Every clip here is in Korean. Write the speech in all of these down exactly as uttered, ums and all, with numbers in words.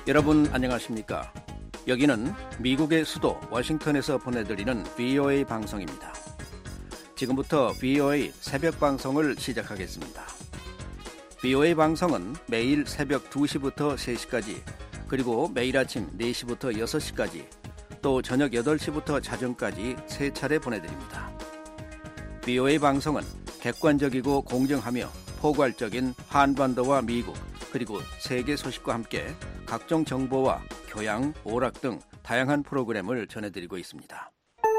여러분 안녕하십니까? 여기는 미국의 수도 워싱턴에서 보내드리는 브이오에이 방송입니다. 지금부터 브이오에이 새벽 방송을 시작하겠습니다. 브이오에이 방송은 매일 새벽 두 시부터 세 시까지, 그리고 매일 아침 네 시부터 여섯 시까지, 또 저녁 여덟 시부터 자정까지 세 차례 보내드립니다. 브이오에이 방송은 객관적이고 공정하며 포괄적인 한반도와 미국, 그리고 세계 소식과 함께 각종 정보와 교양, 오락 등 다양한 프로그램을 전해드리고 있습니다.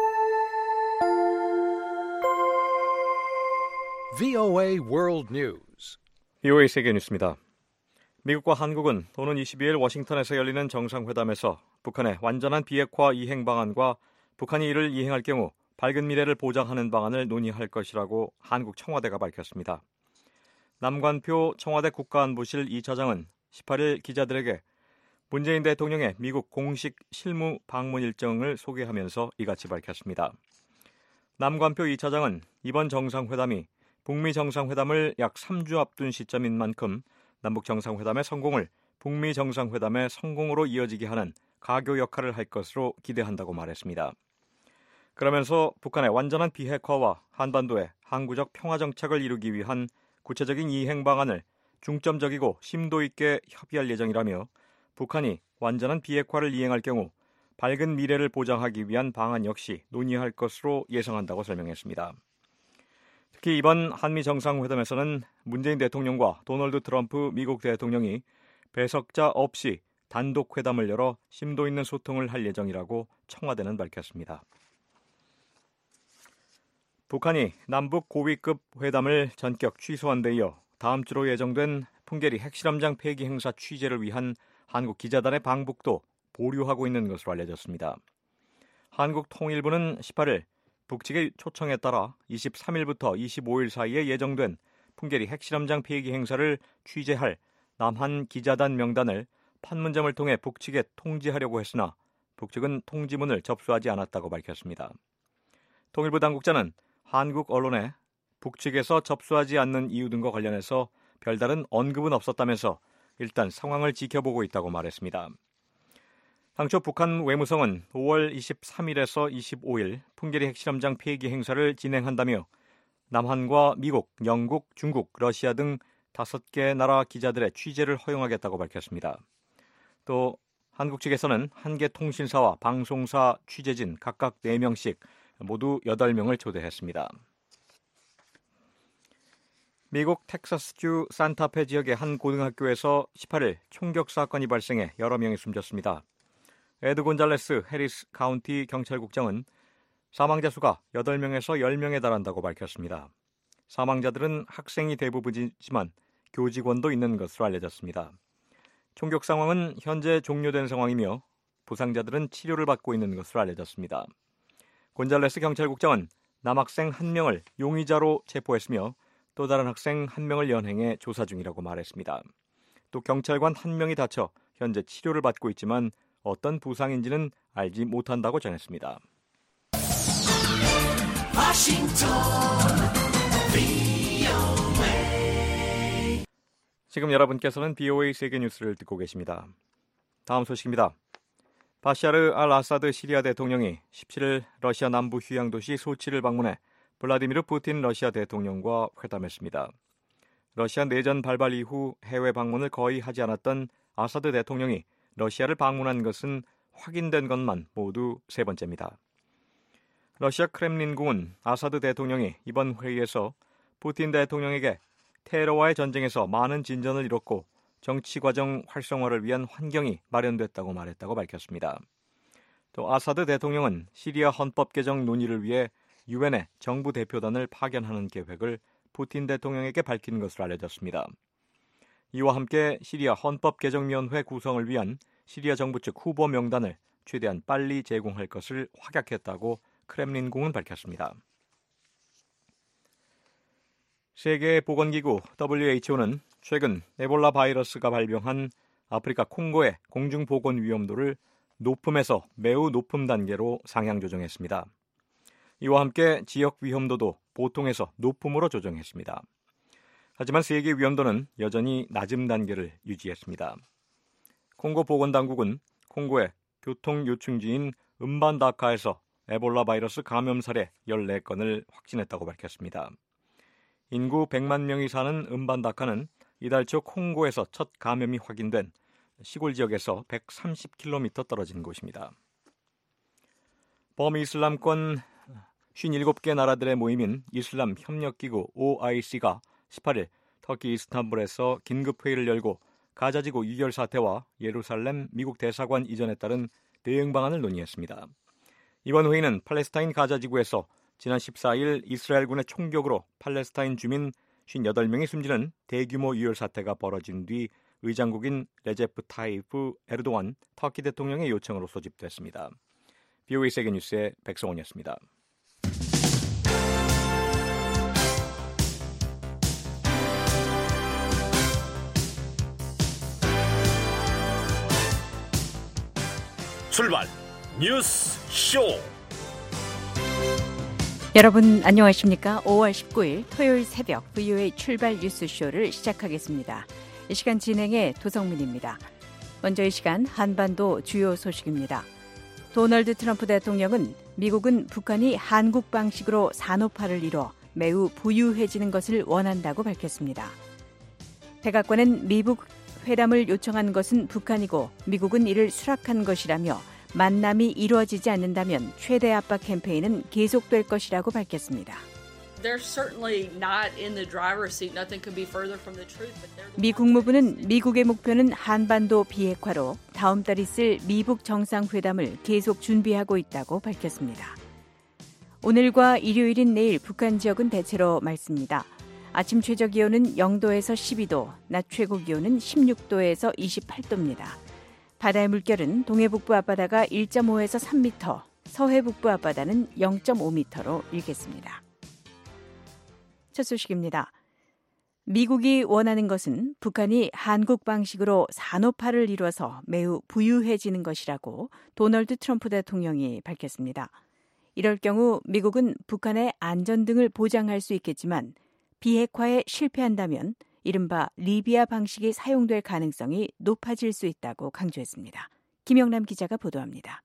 브이오에이 World News. 브이오에이 세계 뉴스입니다. 미국과 한국은 오는 이십이 일 워싱턴에서 열리는 정상회담에서 북한의 완전한 비핵화 이행 방안과 북한이 이를 이행할 경우 밝은 미래를 보장하는 방안을 논의할 것이라고 한국 청와대가 밝혔습니다. 남관표 청와대 국가안보실 이 차장은 십팔 일 기자들에게 문재인 대통령의 미국 공식 실무 방문 일정을 소개하면서 이같이 밝혔습니다. 남관표 이 차장은 이번 정상회담이 북미 정상회담을 약 삼 주 앞둔 시점인 만큼 남북 정상회담의 성공을 북미 정상회담의 성공으로 이어지게 하는 가교 역할을 할 것으로 기대한다고 말했습니다. 그러면서 북한의 완전한 비핵화와 한반도의 항구적 평화 정착을 이루기 위한 구체적인 이행 방안을 중점적이고 심도 있게 협의할 예정이라며 북한이 완전한 비핵화를 이행할 경우 밝은 미래를 보장하기 위한 방안 역시 논의할 것으로 예상한다고 설명했습니다. 특히 이번 한미 정상회담에서는 문재인 대통령과 도널드 트럼프 미국 대통령이 배석자 없이 단독 회담을 열어 심도 있는 소통을 할 예정이라고 청와대는 밝혔습니다. 북한이 남북 고위급 회담을 전격 취소한 데 이어 다음 주로 예정된 풍계리 핵실험장 폐기 행사 취재를 위한 한국 기자단의 방북도 보류하고 있는 것으로 알려졌습니다. 한국통일부는 십팔 일 북측의 초청에 따라 이십삼 일부터 이십오 일 사이에 예정된 풍계리 핵실험장 폐기 행사를 취재할 남한 기자단 명단을 판문점을 통해 북측에 통지하려고 했으나 북측은 통지문을 접수하지 않았다고 밝혔습니다. 통일부 당국자는 한국 언론에 북측에서 접수하지 않는 이유 등과 관련해서 별다른 언급은 없었다면서 일단 상황을 지켜보고 있다고 말했습니다. 당초 북한 외무성은 오월 이십삼 일에서 이십오 일 풍계리 핵실험장 폐기 행사를 진행한다며 남한과 미국, 영국, 중국, 러시아 등 다섯 개 나라 기자들의 취재를 허용하겠다고 밝혔습니다. 또 한국 측에서는 한 개 통신사와 방송사 취재진 각각 네 명씩 모두 여덟 명을 초대했습니다. 미국 텍사스주 산타페 지역의 한 고등학교에서 십팔 일 총격 사건이 발생해 여러 명이 숨졌습니다. 에드 곤잘레스 해리스 카운티 경찰국장은 사망자 수가 여덟 명에서 열 명에 달한다고 밝혔습니다. 사망자들은 학생이 대부분이지만 교직원도 있는 것으로 알려졌습니다. 총격 상황은 현재 종료된 상황이며 부상자들은 치료를 받고 있는 것으로 알려졌습니다. 곤잘레스 경찰국장은 남학생 한 명을 용의자로 체포했으며 또 다른 학생 한 명을 연행해 조사 중이라고 말했습니다. 또 경찰관 한 명이 다쳐 현재 치료를 받고 있지만 어떤 부상인지는 알지 못한다고 전했습니다. 지금 여러분께서는 브이오에이 세계 뉴스를 듣고 계십니다. 다음 소식입니다. 바샤르 알 아사드 시리아 대통령이 십칠 일 러시아 남부 휴양 도시 소치를 방문해 블라디미르 푸틴 러시아 대통령과 회담했습니다. 러시아 내전 발발 이후 해외 방문을 거의 하지 않았던 아사드 대통령이 러시아를 방문한 것은 확인된 것만 모두 세 번째입니다. 러시아 크렘린궁은 아사드 대통령이 이번 회의에서 푸틴 대통령에게 테러와의 전쟁에서 많은 진전을 이뤘고 정치 과정 활성화를 위한 환경이 마련됐다고 말했다고 밝혔습니다. 또 아사드 대통령은 시리아 헌법 개정 논의를 위해 유엔의 정부 대표단을 파견하는 계획을 푸틴 대통령에게 밝힌 것으로 알려졌습니다. 이와 함께 시리아 헌법개정위원회 구성을 위한 시리아 정부 측 후보 명단을 최대한 빨리 제공할 것을 확약했다고 크렘린궁은 밝혔습니다. 세계보건기구 더블유에이치오는 최근 에볼라 바이러스가 발병한 아프리카 콩고의 공중보건 위험도를 높음에서 매우 높음 단계로 상향 조정했습니다. 이와 함께 지역 위험도도 보통에서 높음으로 조정했습니다. 하지만 세계 위험도는 여전히 낮음 단계를 유지했습니다. 콩고 보건당국은 콩고의 교통요충지인 음반다카에서 에볼라 바이러스 감염 사례 열네 건을 확진했다고 밝혔습니다. 인구 백만 명이 사는 음반다카는 이달 초 콩고에서 첫 감염이 확인된 시골 지역에서 백삼십 킬로미터 떨어진 곳입니다. 범이슬람권 오십칠 개 나라들의 모임인 이슬람 협력기구 오아이씨가 십팔 일 터키 이스탄불에서 긴급회의를 열고 가자지구 유혈 사태와 예루살렘 미국 대사관 이전에 따른 대응 방안을 논의했습니다. 이번 회의는 팔레스타인 가자지구에서 지난 십사 일 이스라엘군의 총격으로 팔레스타인 주민 오십팔 명이 숨지는 대규모 유혈 사태가 벌어진 뒤 의장국인 레제프 타이프 에르도안 터키 대통령의 요청으로 소집됐습니다. 비오에이 세계뉴스의 백성원이었습니다. 출발 뉴스 쇼. 여러분 안녕하십니까? 오월 십구일 토요일 새벽 브이오에이 출발 뉴스쇼를 시작하겠습니다. 이 시간 진행의 도성민입니다. 먼저 이 시간 한반도 주요 소식입니다. 도널드 트럼프 대통령은 미국은 북한이 한국 방식으로 산업화를 이뤄 매우 부유해지는 것을 원한다고 밝혔습니다. 백악관은 미국 회담을 요청한 것은 북한이고 미국은 이를 수락한 것이라며 만남이 이루어지지 않는다면 최대 압박 캠페인은 계속될 것이라고 밝혔습니다. 미 국무부는 미국의 목표는 한반도 비핵화로 다음 달 있을 미북 정상회담을 계속 준비하고 있다고 밝혔습니다. 오늘과 일요일인 내일 북한 지역은 대체로 맑습니다. 아침 최저기온은 영도에서 십이도, 낮 최고기온은 십육도에서 이십팔도입니다. 바다의 물결은 동해북부 앞바다가 일 점 오에서 삼 미터, 서해북부 앞바다는 영 점 오 미터로 일겠습니다. 첫 소식입니다. 미국이 원하는 것은 북한이 한국 방식으로 산업화를 이뤄서 매우 부유해지는 것이라고 도널드 트럼프 대통령이 밝혔습니다. 이럴 경우 미국은 북한의 안전 등을 보장할 수 있겠지만 비핵화에 실패한다면 이른바 리비아 방식이 사용될 가능성이 높아질 수 있다고 강조했습니다. 김영남 기자가 보도합니다.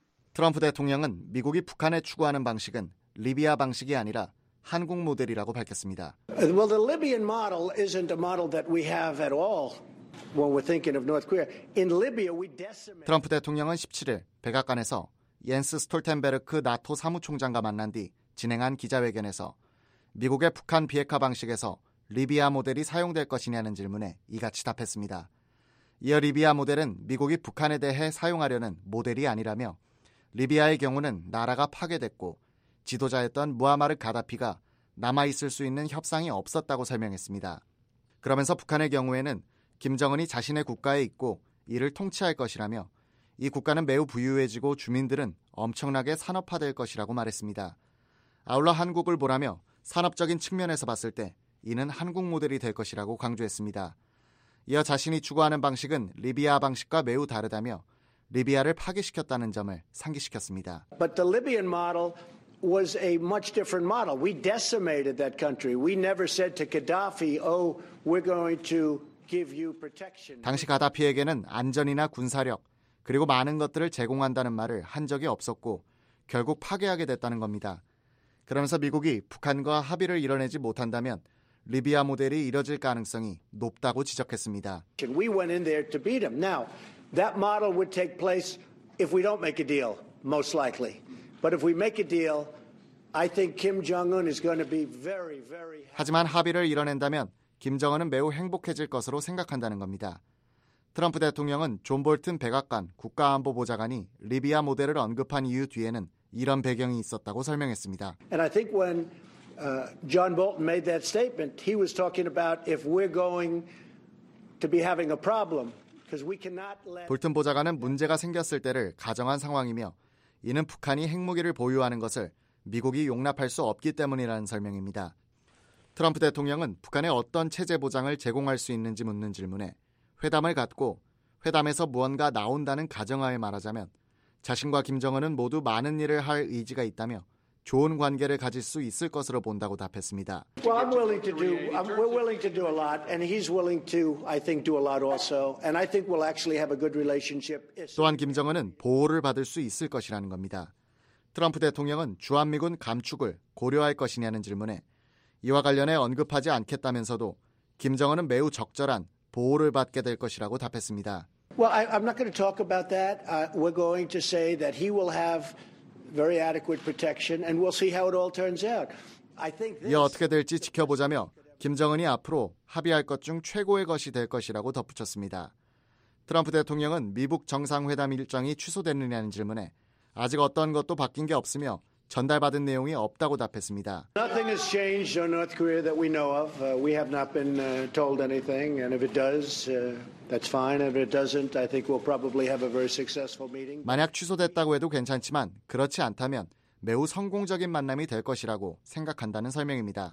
트럼프 대통령은 미국이 북한에 추구하는 방식은 리비아 방식이 아니라 한국 모델이라고 밝혔습니다. Well, the Libyan model isn't a model that we have at all when we're thinking of North Korea. In Libya, we decimate. 트럼프 대통령은 십칠일 백악관에서 옌스 스톨텐베르크 나토 사무총장과 만난 뒤 진행한 기자회견에서 미국의 북한 비핵화 방식에서 리비아 모델이 사용될 것이냐는 질문에 이같이 답했습니다. 이어 리비아 모델은 미국이 북한에 대해 사용하려는 모델이 아니라며 리비아의 경우는 나라가 파괴됐고 지도자였던 무아마르 가다피가 남아있을 수 있는 협상이 없었다고 설명했습니다. 그러면서 북한의 경우에는 김정은이 자신의 국가에 있고 이를 통치할 것이라며 이 국가는 매우 부유해지고 주민들은 엄청나게 산업화될 것이라고 말했습니다. 아울러 한국을 보라며 산업적인 측면에서 봤을 때 이는 한국 모델이 될 것이라고 강조했습니다. 이어 자신이 추구하는 방식은 리비아 방식과 매우 다르다며 리비아를 파괴시켰다는 점을 상기시켰습니다. But the Libyan model was a much different model. We decimated that country. We never said to Gaddafi, "Oh, we're going to give you protection." 당시 가다피에게는 안전이나 군사력 그리고 많은 것들을 제공한다는 말을 한 적이 없었고 결국 파괴하게 됐다는 겁니다. 그러면서 미국이 북한과 합의를 이뤄내지 못한다면 리비아 모델이 이뤄질 가능성이 높다고 지적했습니다. We went in there to beat him. Now, that model would take place if we don't make a deal, most likely. But if we make a deal, I think Kim Jong-un is going to be very, very happy. 하지만 합의를 이뤄낸다면 김정은은 매우 행복해질 것으로 생각한다는 겁니다. 트럼프 대통령은 존 볼튼 백악관 국가안보보좌관이 리비아 모델을 언급한 이유 뒤에는 이런 배경이 있었다고 설명했습니다. And I think when uh, John Bolton made that statement, he was talking about if we're going to be having a problem, because we cannot let. 볼튼 보좌관은 문제가 생겼을 때를 가정한 상황이며 이는 북한이 핵무기를 보유하는 것을 미국이 용납할 수 없기 때문이라는 설명입니다. 트럼프 대통령은 북한에 어떤 체제 보장을 제공할 수 있는지 묻는 질문에 회담을 갖고 회담에서 무언가 나온다는 가정하에 말하자면 자신과 김정은은 모두 많은 일을 할 의지가 있다며 좋은 관계를 가질 수 있을 것으로 본다고 답했습니다. Well, I'm willing to do. Um, we're willing to do a lot, and he's willing to, I think, do a lot also. And I think we'll actually have a good relationship. 또한 김정은은 보호를 받을 수 있을 것이라는 겁니다. 트럼프 대통령은 주한미군 감축을 고려할 것이냐는 질문에 이와 관련해 언급하지 않겠다면서도 김정은은 매우 적절한 보호를 받게 될 것이라고 답했습니다. Well, I, I'm not going to talk about that. Uh, we're going to say that he will have very adequate protection, and we'll see how it all turns out. I think this... 이어 어떻게 될지 지켜보자며 김정은이 앞으로 합의할 것 중 최고의 것이 될 것이라고 덧붙였습니다. 트럼프 대통령은 미북 정상회담 일정이 취소됐느냐는 질문에 아직 어떤 것도 바뀐 게 없으며 전달받은 내용이 없다고 답했습니다. Nothing has changed on North Korea that we know of. Uh, we have not been uh, told anything, and if it does, uh, that's fine. If it doesn't, I think we'll probably have a very successful meeting. 만약 취소됐다고 해도 괜찮지만 그렇지 않다면 매우 성공적인 만남이 될 것이라고 생각한다는 설명입니다.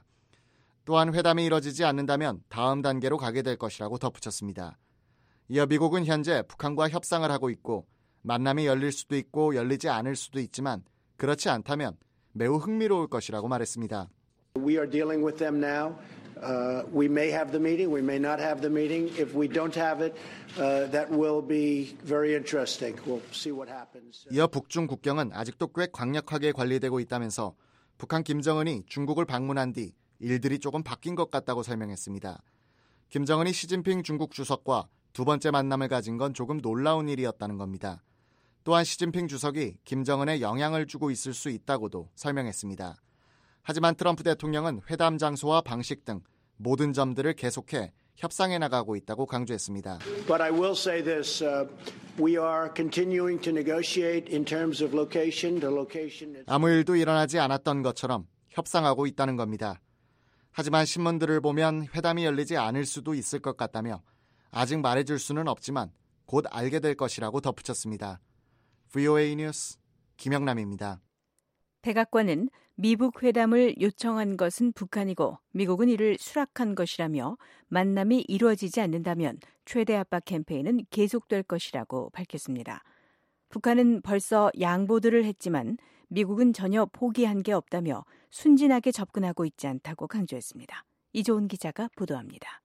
또한 회담이 이뤄지지 않는다면 다음 단계로 가게 될 것이라고 덧붙였습니다. 이어 미국은 현재 북한과 협상을 하고 있고 만남이 열릴 수도 있고 열리지 않을 수도 있지만 그렇지 않다면 매우 흥미로울 것이라고 말했습니다. We are dealing with them now. Uh, we may have the meeting, we may not have the meeting. If we don't have it, uh, that will be very interesting. We'll see what happens. 이어 북중 국경은 아직도 꽤 강력하게 관리되고 있다면서 북한 김정은이 중국을 방문한 뒤 일들이 조금 바뀐 것 같다고 설명했습니다. 김정은이 시진핑 중국 주석과 두 번째 만남을 가진 건 조금 놀라운 일이었다는 겁니다. 또한 시진핑 주석이 김정은에 영향을 주고 있을 수 있다고도 설명했습니다. 하지만 트럼프 대통령은 회담 장소와 방식 등 모든 점들을 계속해 협상해 나가고 있다고 강조했습니다. But I will say this, uh, we are continuing to negotiate in terms of location. The location. 아무 일도 일어나지 않았던 것처럼 협상하고 있다는 겁니다. 하지만 신문들을 보면 회담이 열리지 않을 수도 있을 것 같다며 아직 말해줄 수는 없지만 곧 알게 될 것이라고 덧붙였습니다. 브이오에이 뉴스 김영남입니다. 백악관은 미북 회담을 요청한 것은 북한이고 미국은 이를 수락한 것이라며 만남이 이루어지지 않는다면 최대 압박 캠페인은 계속될 것이라고 밝혔습니다. 북한은 벌써 양보들을 했지만 미국은 전혀 포기한 게 없다며 순진하게 접근하고 있지 않다고 강조했습니다. 이조은 기자가 보도합니다.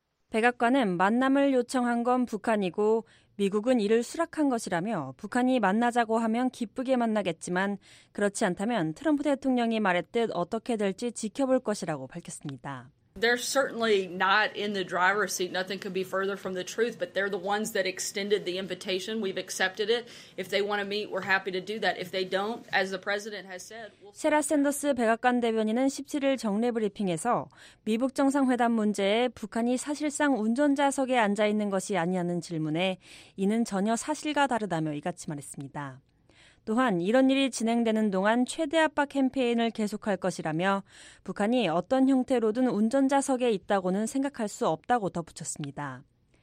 백악관은 만남을 요청한 건 북한이고 미국은 이를 수락한 것이라며 북한이 만나자고 하면 기쁘게 만나겠지만 그렇지 않다면 트럼프 대통령이 말했듯 어떻게 될지 지켜볼 것이라고 밝혔습니다. They're certainly not in the driver's seat. Nothing could be further from the truth, but they're the ones that extended the invitation. We've accepted it. If they want to meet, we're happy to do that. If they don't, as the president has said, we'll... 세라 샌더스 백악관 대변인은 십칠일 정례 브리핑에서 미북 정상회담 문제에 북한이 사실상 운전자석에 앉아 있는 것이 아니냐는 질문에 이는 전혀 사실과 다르다며 이같이 말했습니다. 또한 이런 일이 진행되는 동안 최대 압박 캠페인을 계속할 것이라며 북한이 어떤 형태로든 운전자석에 있다고는 생각할 수 없다고 덧붙였습니다.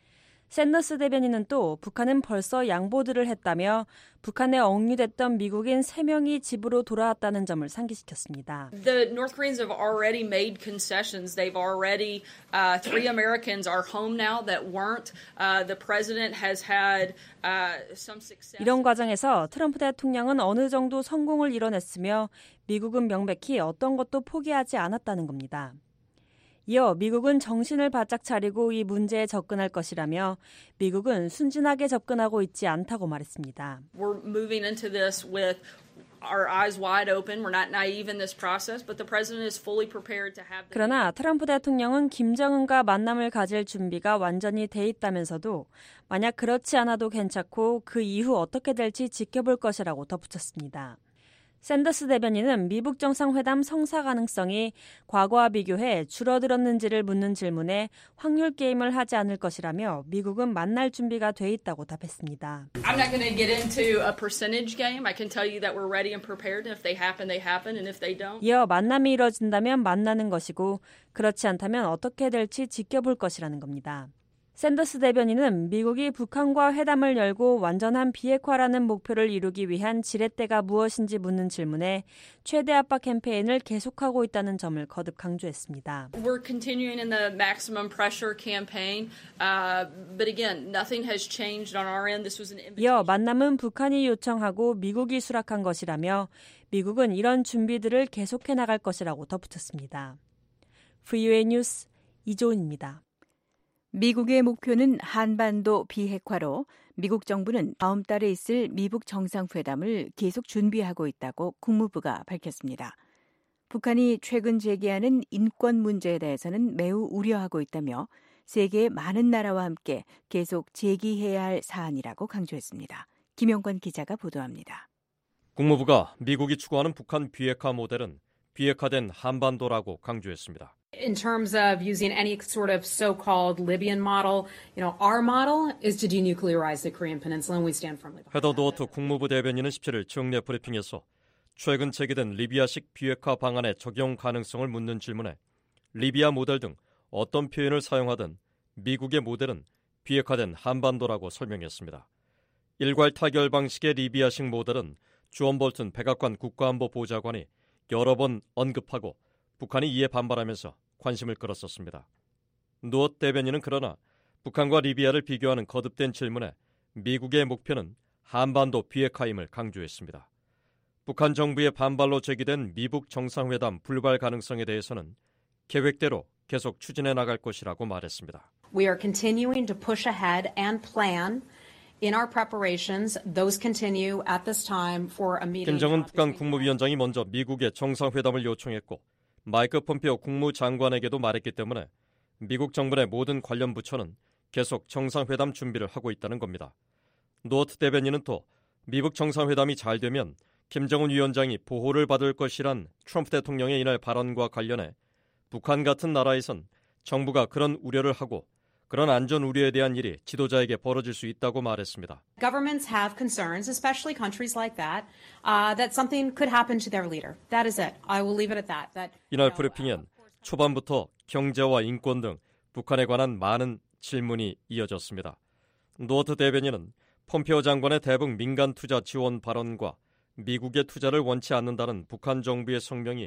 샌더스 대변인은 또 북한은 벌써 양보들을 했다며 북한에 억류됐던 미국인 세 명이 집으로 돌아왔다는 점을 상기시켰습니다. The North Koreans have already made concessions. They've already, uh, three Americans are home now that weren't. Uh, the president has had uh, some success. 이런 과정에서 트럼프 대통령은 어느 정도 성공을 이뤄냈으며 미국은 명백히 어떤 것도 포기하지 않았다는 겁니다. 이어 미국은 정신을 바짝 차리고 이 문제에 접근할 것이라며 미국은 순진하게 접근하고 있지 않다고 말했습니다. We're moving into this with our eyes wide open. We're not naive in this process, but the president is fully prepared to have. 그러나 트럼프 대통령은 김정은과 만남을 가질 준비가 완전히 돼 있다면서도 만약 그렇지 않아도 괜찮고 그 이후 어떻게 될지 지켜볼 것이라고 덧붙였습니다. 샌더스 대변인은 미북 정상회담 성사 가능성이 과거와 비교해 줄어들었는지를 묻는 질문에 확률 게임을 하지 않을 것이라며 미국은 만날 준비가 돼 있다고 답했습니다. I'm not going to get into a percentage game. I can tell you that we're ready and prepared. If they happen, they happen, and if they don't. 이어 만남이 이뤄진다면 만나는 것이고 그렇지 않다면 어떻게 될지 지켜볼 것이라는 겁니다. 샌더스 대변인은 미국이 북한과 회담을 열고 완전한 비핵화라는 목표를 이루기 위한 지렛대가 무엇인지 묻는 질문에 최대 압박 캠페인을 계속하고 있다는 점을 거듭 강조했습니다. We're continuing in the maximum pressure campaign, uh, but again, nothing has changed on our end. This was an invitation. 이어 만남은 북한이 요청하고 미국이 수락한 것이라며 미국은 이런 준비들을 계속해 나갈 것이라고 덧붙였습니다. 브이오에이 뉴스 이조은입니다. 미국의 목표는 한반도 비핵화로 미국 정부는 다음 달에 있을 미북 정상회담을 계속 준비하고 있다고 국무부가 밝혔습니다. 북한이 최근 제기하는 인권 문제에 대해서는 매우 우려하고 있다며 세계의 많은 나라와 함께 계속 제기해야 할 사안이라고 강조했습니다. 김영관 기자가 보도합니다. 국무부가 미국이 추구하는 북한 비핵화 모델은 비핵화된 한반도라고 강조했습니다. In terms of using any sort of so-called Libyan model, you know, our model is to denuclearize the Korean Peninsula, and we stand firmly behind that. 헤더 노어트 국무부 대변인은 십칠일 정례 브리핑에서 최근 제기된 리비아식 비핵화 방안의 적용 가능성을 묻는 질문에 리비아 모델 등 어떤 표현을 사용하든 미국의 모델은 비핵화된 한반도라고 설명했습니다. 일괄 타결 방식의 리비아식 모델은 주원 볼튼 백악관 국가안보 보좌관이 여러 번 언급하고 북한이 이에 반발하면서 관심을 끌었었습니다. 노엇 대변인은 그러나 북한과 리비아를 비교하는 거듭된 질문에 미국의 목표는 한반도 비핵화임을 강조했습니다. 북한 정부의 반발로 제기된 미북 정상회담 불발 가능성에 대해서는 계획대로 계속 추진해 나갈 것이라고 말했습니다. We are continuing to push ahead and plan in our preparations. Those continue at this time for a meeting. 김정은 북한 국무위원장이 먼저 미국의 정상회담을 요청했고 마이크 폼페오 국무장관에게도 말했기 때문에 미국 정부 내 모든 관련 부처는 계속 정상회담 준비를 하고 있다는 겁니다. 노트 대변인은 또 미북 정상회담이 잘 되면 김정은 위원장이 보호를 받을 것이란 트럼프 대통령의 이날 발언과 관련해 북한 같은 나라에선 정부가 그런 우려를 하고 그런 안전 우려에 대한 일이 지도자에게 벌어질 수 있다고 말했습니다. Governments have concerns, especially countries like that, uh, that something could happen to their leader. That is it. I will leave it at that. that 이날 브리핑엔 초반부터 경제와 인권 등 북한에 관한 많은 질문이 이어졌습니다. 노트 대변인은 폼페오 장관의 대북 민간 투자 지원 발언과 미국의 투자를 원치 않는다는 북한 정부의 성명이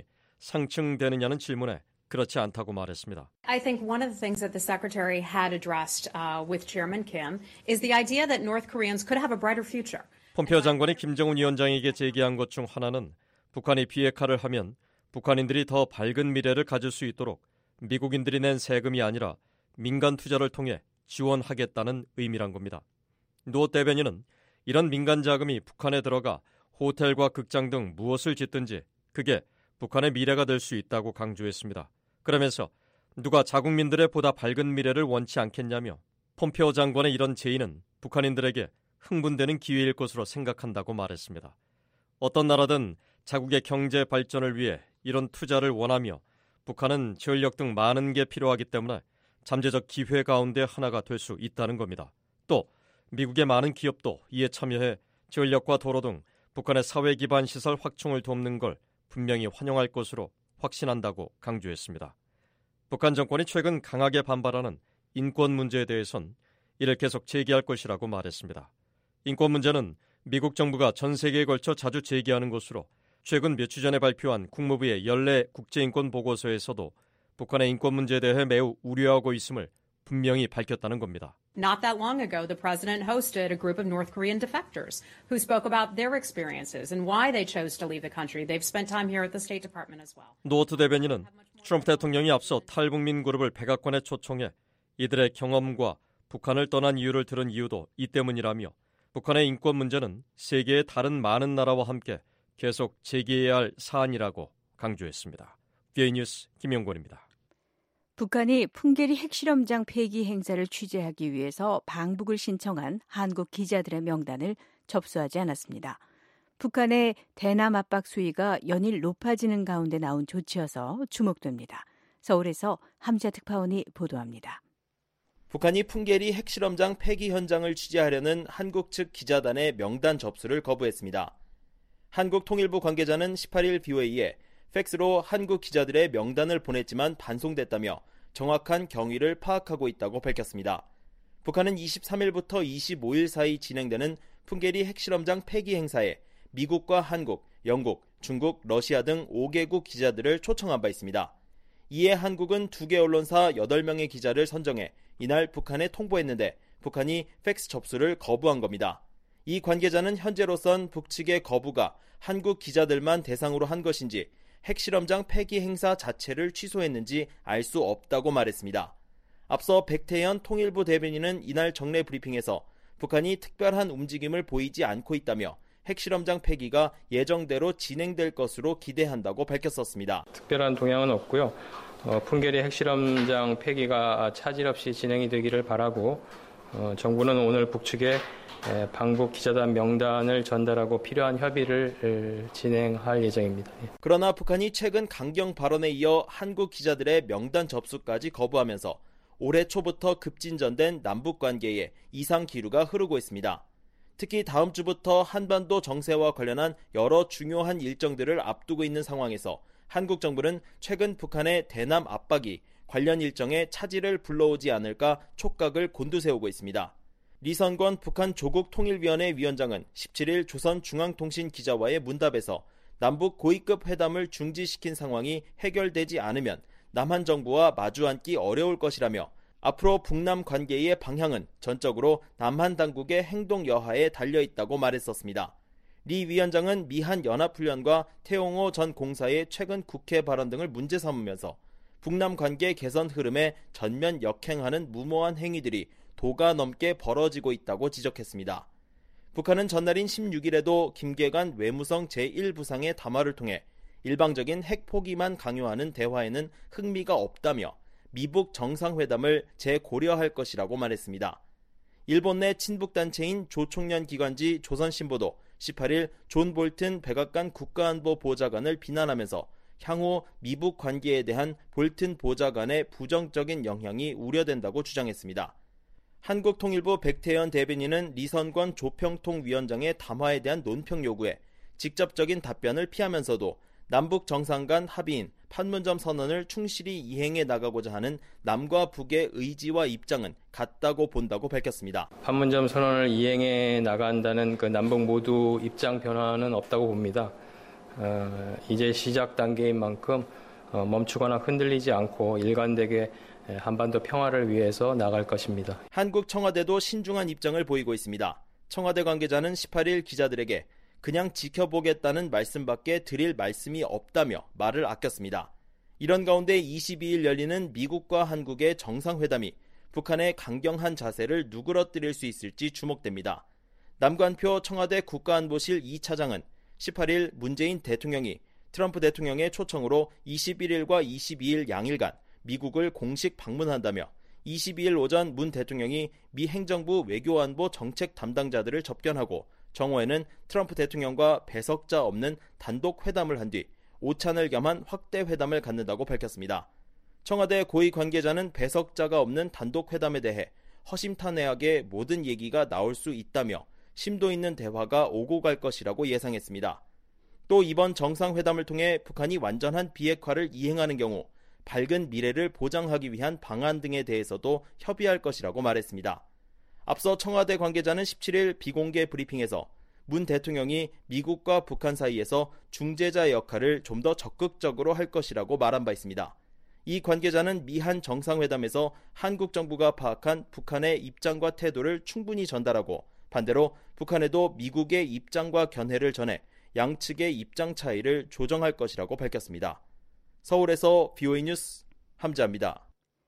상충되느냐는 질문에 그렇지 않다고 말했습니다. I think one of the things that the Secretary had addressed uh, with Chairman Kim is the idea that North Koreans could have a brighter future. 폼페오 장관이 김정은 위원장에게 제기한 것 중 하나는 북한이 비핵화를 하면 북한인들이 더 밝은 미래를 가질 수 있도록 미국인들이 낸 세금이 아니라 민간 투자를 통해 지원하겠다는 의미란 겁니다. 노 대변인은 이런 민간 자금이 북한에 들어가 호텔과 극장 등 무엇을 짓든지 그게 북한의 미래가 될 수 있다고 강조했습니다. 그러면서 누가 자국민들의 보다 밝은 미래를 원치 않겠냐며 폼페오 장관의 이런 제의는 북한인들에게 흥분되는 기회일 것으로 생각한다고 말했습니다. 어떤 나라든 자국의 경제 발전을 위해 이런 투자를 원하며 북한은 전력 등 많은 게 필요하기 때문에 잠재적 기회 가운데 하나가 될 수 있다는 겁니다. 또 미국의 많은 기업도 이에 참여해 전력과 도로 등 북한의 사회 기반 시설 확충을 돕는 걸 분명히 환영할 것으로 확신한다고 강조했습니다. 북한 정권이 최근 강하게 반발하는 인권 문제에 대해선 이를 계속 제기할 것이라고 말했습니다. 인권 문제는 미국 정부가 전 세계에 걸쳐 자주 제기하는 것으로 최근 몇 주 전에 발표한 국무부의 연례 국제인권 보고서에서도 북한의 인권 문제에 대해 매우 우려하고 있음을 분명히 밝혔다는 겁니다. Not that long ago, the president hosted a group of North Korean defectors who spoke about their experiences and why they chose to leave the country. They've spent time here at the State Department as well. 노트 대변인은 트럼프 대통령이 앞서 탈북민 그룹을 백악관에 초청해 이들의 경험과 북한을 떠난 이유를 들은 이유도 이 때문이라며 북한의 인권 문제는 세계의 다른 많은 나라와 함께 계속 제기해야 할 사안이라고 강조했습니다. 비오에이 뉴스 김영권입니다. 북한이 풍계리 핵실험장 폐기 행사를 취재하기 위해서 방북을 신청한 한국 기자들의 명단을 접수하지 않았습니다. 북한의 대남 압박 수위가 연일 높아지는 가운데 나온 조치여서 주목됩니다. 서울에서 함자 특파원이 보도합니다. 북한이 풍계리 핵실험장 폐기 현장을 취재하려는 한국 측 기자단의 명단 접수를 거부했습니다. 한국통일부 관계자는 십팔일 비오에이에 팩스로 한국 기자들의 명단을 보냈지만 반송됐다며 정확한 경위를 파악하고 있다고 밝혔습니다. 북한은 이십삼일부터 이십오일 사이 진행되는 풍계리 핵실험장 폐기 행사에 미국과 한국, 영국, 중국, 러시아 등 오 개국 기자들을 초청한 바 있습니다. 이에 한국은 두 개 언론사 여덟 명의 기자를 선정해 이날 북한에 통보했는데 북한이 팩스 접수를 거부한 겁니다. 이 관계자는 현재로선 북측의 거부가 한국 기자들만 대상으로 한 것인지 핵실험장 폐기 행사 자체를 취소했는지 알 수 없다고 말했습니다. 앞서 백태현 통일부 대변인은 이날 정례 브리핑에서 북한이 특별한 움직임을 보이지 않고 있다며 핵실험장 폐기가 예정대로 진행될 것으로 기대한다고 밝혔었습니다. 특별한 동향은 없고요. 어, 풍계리 핵실험장 폐기가 차질 없이 진행이 되기를 바라고 어, 정부는 오늘 북측에 에, 방북 기자단 명단을 전달하고 필요한 협의를 에, 진행할 예정입니다. 그러나 북한이 최근 강경 발언에 이어 한국 기자들의 명단 접수까지 거부하면서 올해 초부터 급진전된 남북 관계에 이상 기류가 흐르고 있습니다. 특히 다음 주부터 한반도 정세와 관련한 여러 중요한 일정들을 앞두고 있는 상황에서 한국 정부는 최근 북한의 대남 압박이 관련 일정에 차질을 불러오지 않을까 촉각을 곤두세우고 있습니다. 리선권 북한 조국통일위원회 위원장은 십칠일 조선중앙통신 기자와의 문답에서 남북 고위급 회담을 중지시킨 상황이 해결되지 않으면 남한 정부와 마주 앉기 어려울 것이라며 앞으로 북남 관계의 방향은 전적으로 남한 당국의 행동 여하에 달려있다고 말했었습니다. 리 위원장은 미한 연합훈련과 태용호 전 공사의 최근 국회 발언 등을 문제 삼으면서 북남 관계 개선 흐름에 전면 역행하는 무모한 행위들이 도가 넘게 벌어지고 있다고 지적했습니다. 북한은 전날인 십육일에도 김계관 외무성 제일 부상의 담화를 통해 일방적인 핵 포기만 강요하는 대화에는 흥미가 없다며 미북 정상회담을 재고려할 것이라고 말했습니다. 일본 내 친북단체인 조총련 기관지 조선신보도 십팔일 존 볼튼 백악관 국가안보 보좌관을 비난하면서 향후 미북 관계에 대한 볼튼 보좌관의 부정적인 영향이 우려된다고 주장했습니다. 한국통일부 백태현 대변인은 리선권 조평통 위원장의 담화에 대한 논평 요구에 직접적인 답변을 피하면서도 남북 정상 간 합의인 판문점 선언을 충실히 이행해 나가고자 하는 남과 북의 의지와 입장은 같다고 본다고 밝혔습니다. 판문점 선언을 이행해 나간다는 그 남북 모두 입장 변화는 없다고 봅니다. 어, 이제 시작 단계인 만큼 어, 멈추거나 흔들리지 않고 일관되게 한반도 평화를 위해서 나갈 것입니다. 한국 청와대도 신중한 입장을 보이고 있습니다. 청와대 관계자는 십팔일 기자들에게 그냥 지켜보겠다는 말씀밖에 드릴 말씀이 없다며 말을 아꼈습니다. 이런 가운데 이십이일 열리는 미국과 한국의 정상회담이 북한의 강경한 자세를 누그러뜨릴 수 있을지 주목됩니다. 남관표 청와대 국가안보실 이 차장은 십팔일 문재인 대통령이 트럼프 대통령의 초청으로 이십일일과 이십이일 양일간 미국을 공식 방문한다며 이십이일 오전 문 대통령이 미 행정부 외교안보 정책 담당자들을 접견하고 정오에는 트럼프 대통령과 배석자 없는 단독 회담을 한 뒤 오찬을 겸한 확대 회담을 갖는다고 밝혔습니다. 청와대 고위 관계자는 배석자가 없는 단독 회담에 대해 허심탄회하게 모든 얘기가 나올 수 있다며 심도 있는 대화가 오고 갈 것이라고 예상했습니다. 또 이번 정상회담을 통해 북한이 완전한 비핵화를 이행하는 경우 밝은 미래를 보장하기 위한 방안 등에 대해서도 협의할 것이라고 말했습니다. 앞서 청와대 관계자는 십칠일 비공개 브리핑에서 문 대통령이 미국과 북한 사이에서 중재자 역할을 좀 더 적극적으로 할 것이라고 말한 바 있습니다. 이 관계자는 미한 정상회담에서 한국 정부가 파악한 북한의 입장과 태도를 충분히 전달하고 반대로 북한에도 미국의 입장과 견해를 전해 양측의 입장 차이를 조정할 것이라고 밝혔습니다. 서울에서 비오이 뉴스 함지아입니다.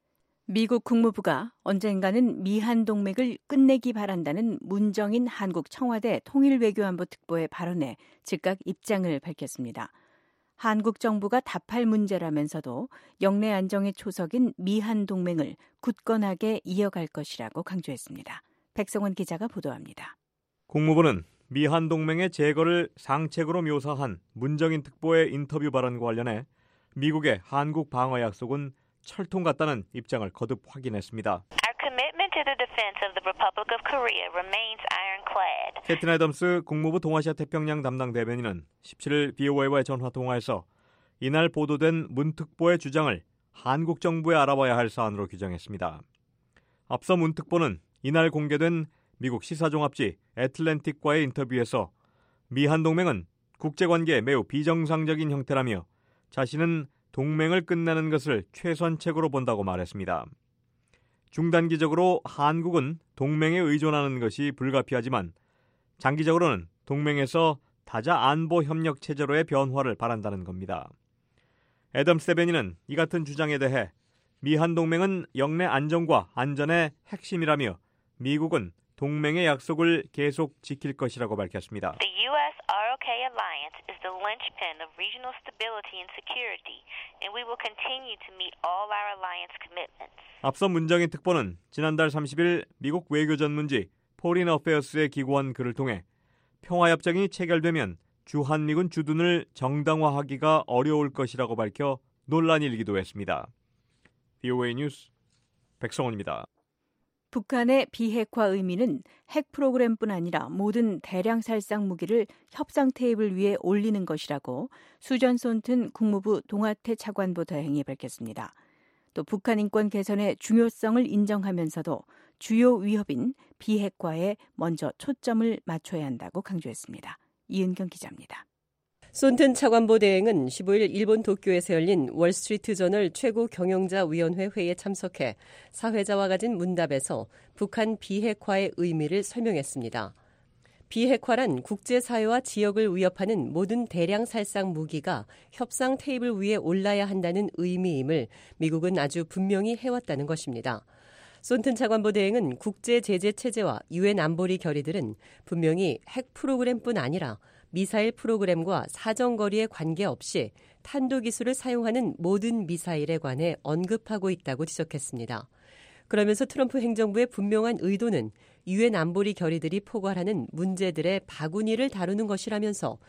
미국 국무부가 언젠가는 미한 동맹을 끝내기 바란다는 문정인 한국 청와대 통일외교안보 특보의 발언에 즉각 입장을 밝혔습니다. 한국 정부가 답할 문제라면서도 영내 안정의 초석인 미한 동맹을 굳건하게 이어갈 것이라고 강조했습니다. 백성원 기자가 보도합니다. 국무부는 미한 동맹의 재거를 상책으로 묘사한 문정인 특보의 인터뷰 발언과 관련해 미국의 한국 방어 약속은 철통 같다는 입장을 거듭 확인했습니다. Our commitment to the defense of the Republic of Korea remains ironclad. 캐튼 애덤스 국무부 동아시아 태평양 담당 대변인은 십칠일 비오에이와의 전화 통화에서 이날 보도된 문 특보의 주장을 한국 정부에 알아봐야 할 사안으로 규정했습니다. 앞서 문 특보는 이날 공개된 미국 시사종합지 애틀랜틱과의 인터뷰에서 미한 동맹은 국제관계에 매우 비정상적인 형태라며 자신은 동맹을 끝내는 것을 최선책으로 본다고 말했습니다. 중단기적으로 한국은 동맹에 의존하는 것이 불가피하지만 장기적으로는 동맹에서 다자 안보 협력 체제로의 변화를 바란다는 겁니다. 애덤 세베니는 이 같은 주장에 대해 미한 동맹은 영내 안정과 안전의 핵심이라며 미국은 동맹의 약속을 계속 지킬 것이라고 밝혔습니다. The U S R O K alliance is the linchpin of regional stability and security, and we will continue to meet all our alliance commitments. 앞서 문정인 특보는 지난달 삼십일 미국 외교 전문지 포린 어페어스에 기고한 글을 통해 평화협정이 체결되면 주한미군 주둔을 정당화하기가 어려울 것이라고 밝혀 논란이 일기도 했습니다. 브이오에이 뉴스 백성원입니다. 북한의 비핵화 의미는 핵 프로그램뿐 아니라 모든 대량 살상 무기를 협상 테이블 위에 올리는 것이라고 수전 손튼 국무부 동아태 차관보 대행이 밝혔습니다. 또 북한 인권 개선의 중요성을 인정하면서도 주요 위협인 비핵화에 먼저 초점을 맞춰야 한다고 강조했습니다. 이은경 기자입니다. 손튼 차관보 대행은 십오일 일본 도쿄에서 열린 월스트리트저널 최고 경영자위원회 회의에 참석해 사회자와 가진 문답에서 북한 비핵화의 의미를 설명했습니다. 비핵화란 국제사회와 지역을 위협하는 모든 대량 살상 무기가 협상 테이블 위에 올라야 한다는 의미임을 미국은 아주 분명히 해왔다는 것입니다. 손튼 차관보 대행은 국제제재체제와 유엔 안보리 결의들은 분명히 핵 프로그램뿐 아니라 미사일 프로그램과 사정거리에 관계없이 탄도기술을 사용하는 모든 미사일에 관해 언급하고 있다고 지적했습니다. 그러면서 트럼프 행정부의 분명한 의도는 유엔 안보리 결의들이 포괄하는 문제들의 바구니를 다루는 것이라면서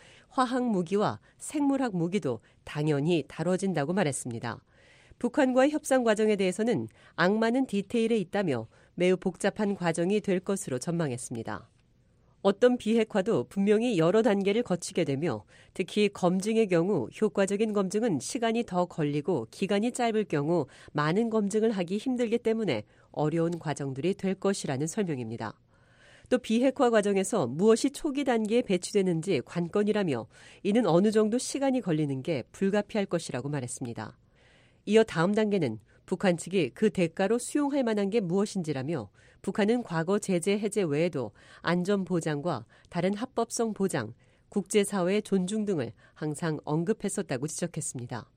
화학무기와 생물학 무기도 당연히 다뤄진다고 말했습니다. 북한과의 협상 과정에 대해서는 악마는 디테일에 있다며 매우 복잡한 과정이 될 것으로 전망했습니다. 어떤 비핵화도 분명히 여러 단계를 거치게 되며 특히 검증의 경우 효과적인 검증은 시간이 더 걸리고 기간이 짧을 경우 많은 검증을 하기 힘들기 때문에 어려운 과정들이 될 것이라는 설명입니다. 또 비핵화 과정에서 무엇이 초기 단계에 배치되는지 관건이라며 이는 어느 정도 시간이 걸리는 게 불가피할 것이라고 말했습니다. 이어 다음 단계는 북한 측이 그 대가로 수용할 만한 게 무엇인지라며 북한은 과거 제재 해제 외에도 안전 보장과 다른 합법성 보장, 국제사회의 존중 등을 항상 언급했었다고 지적했습니다.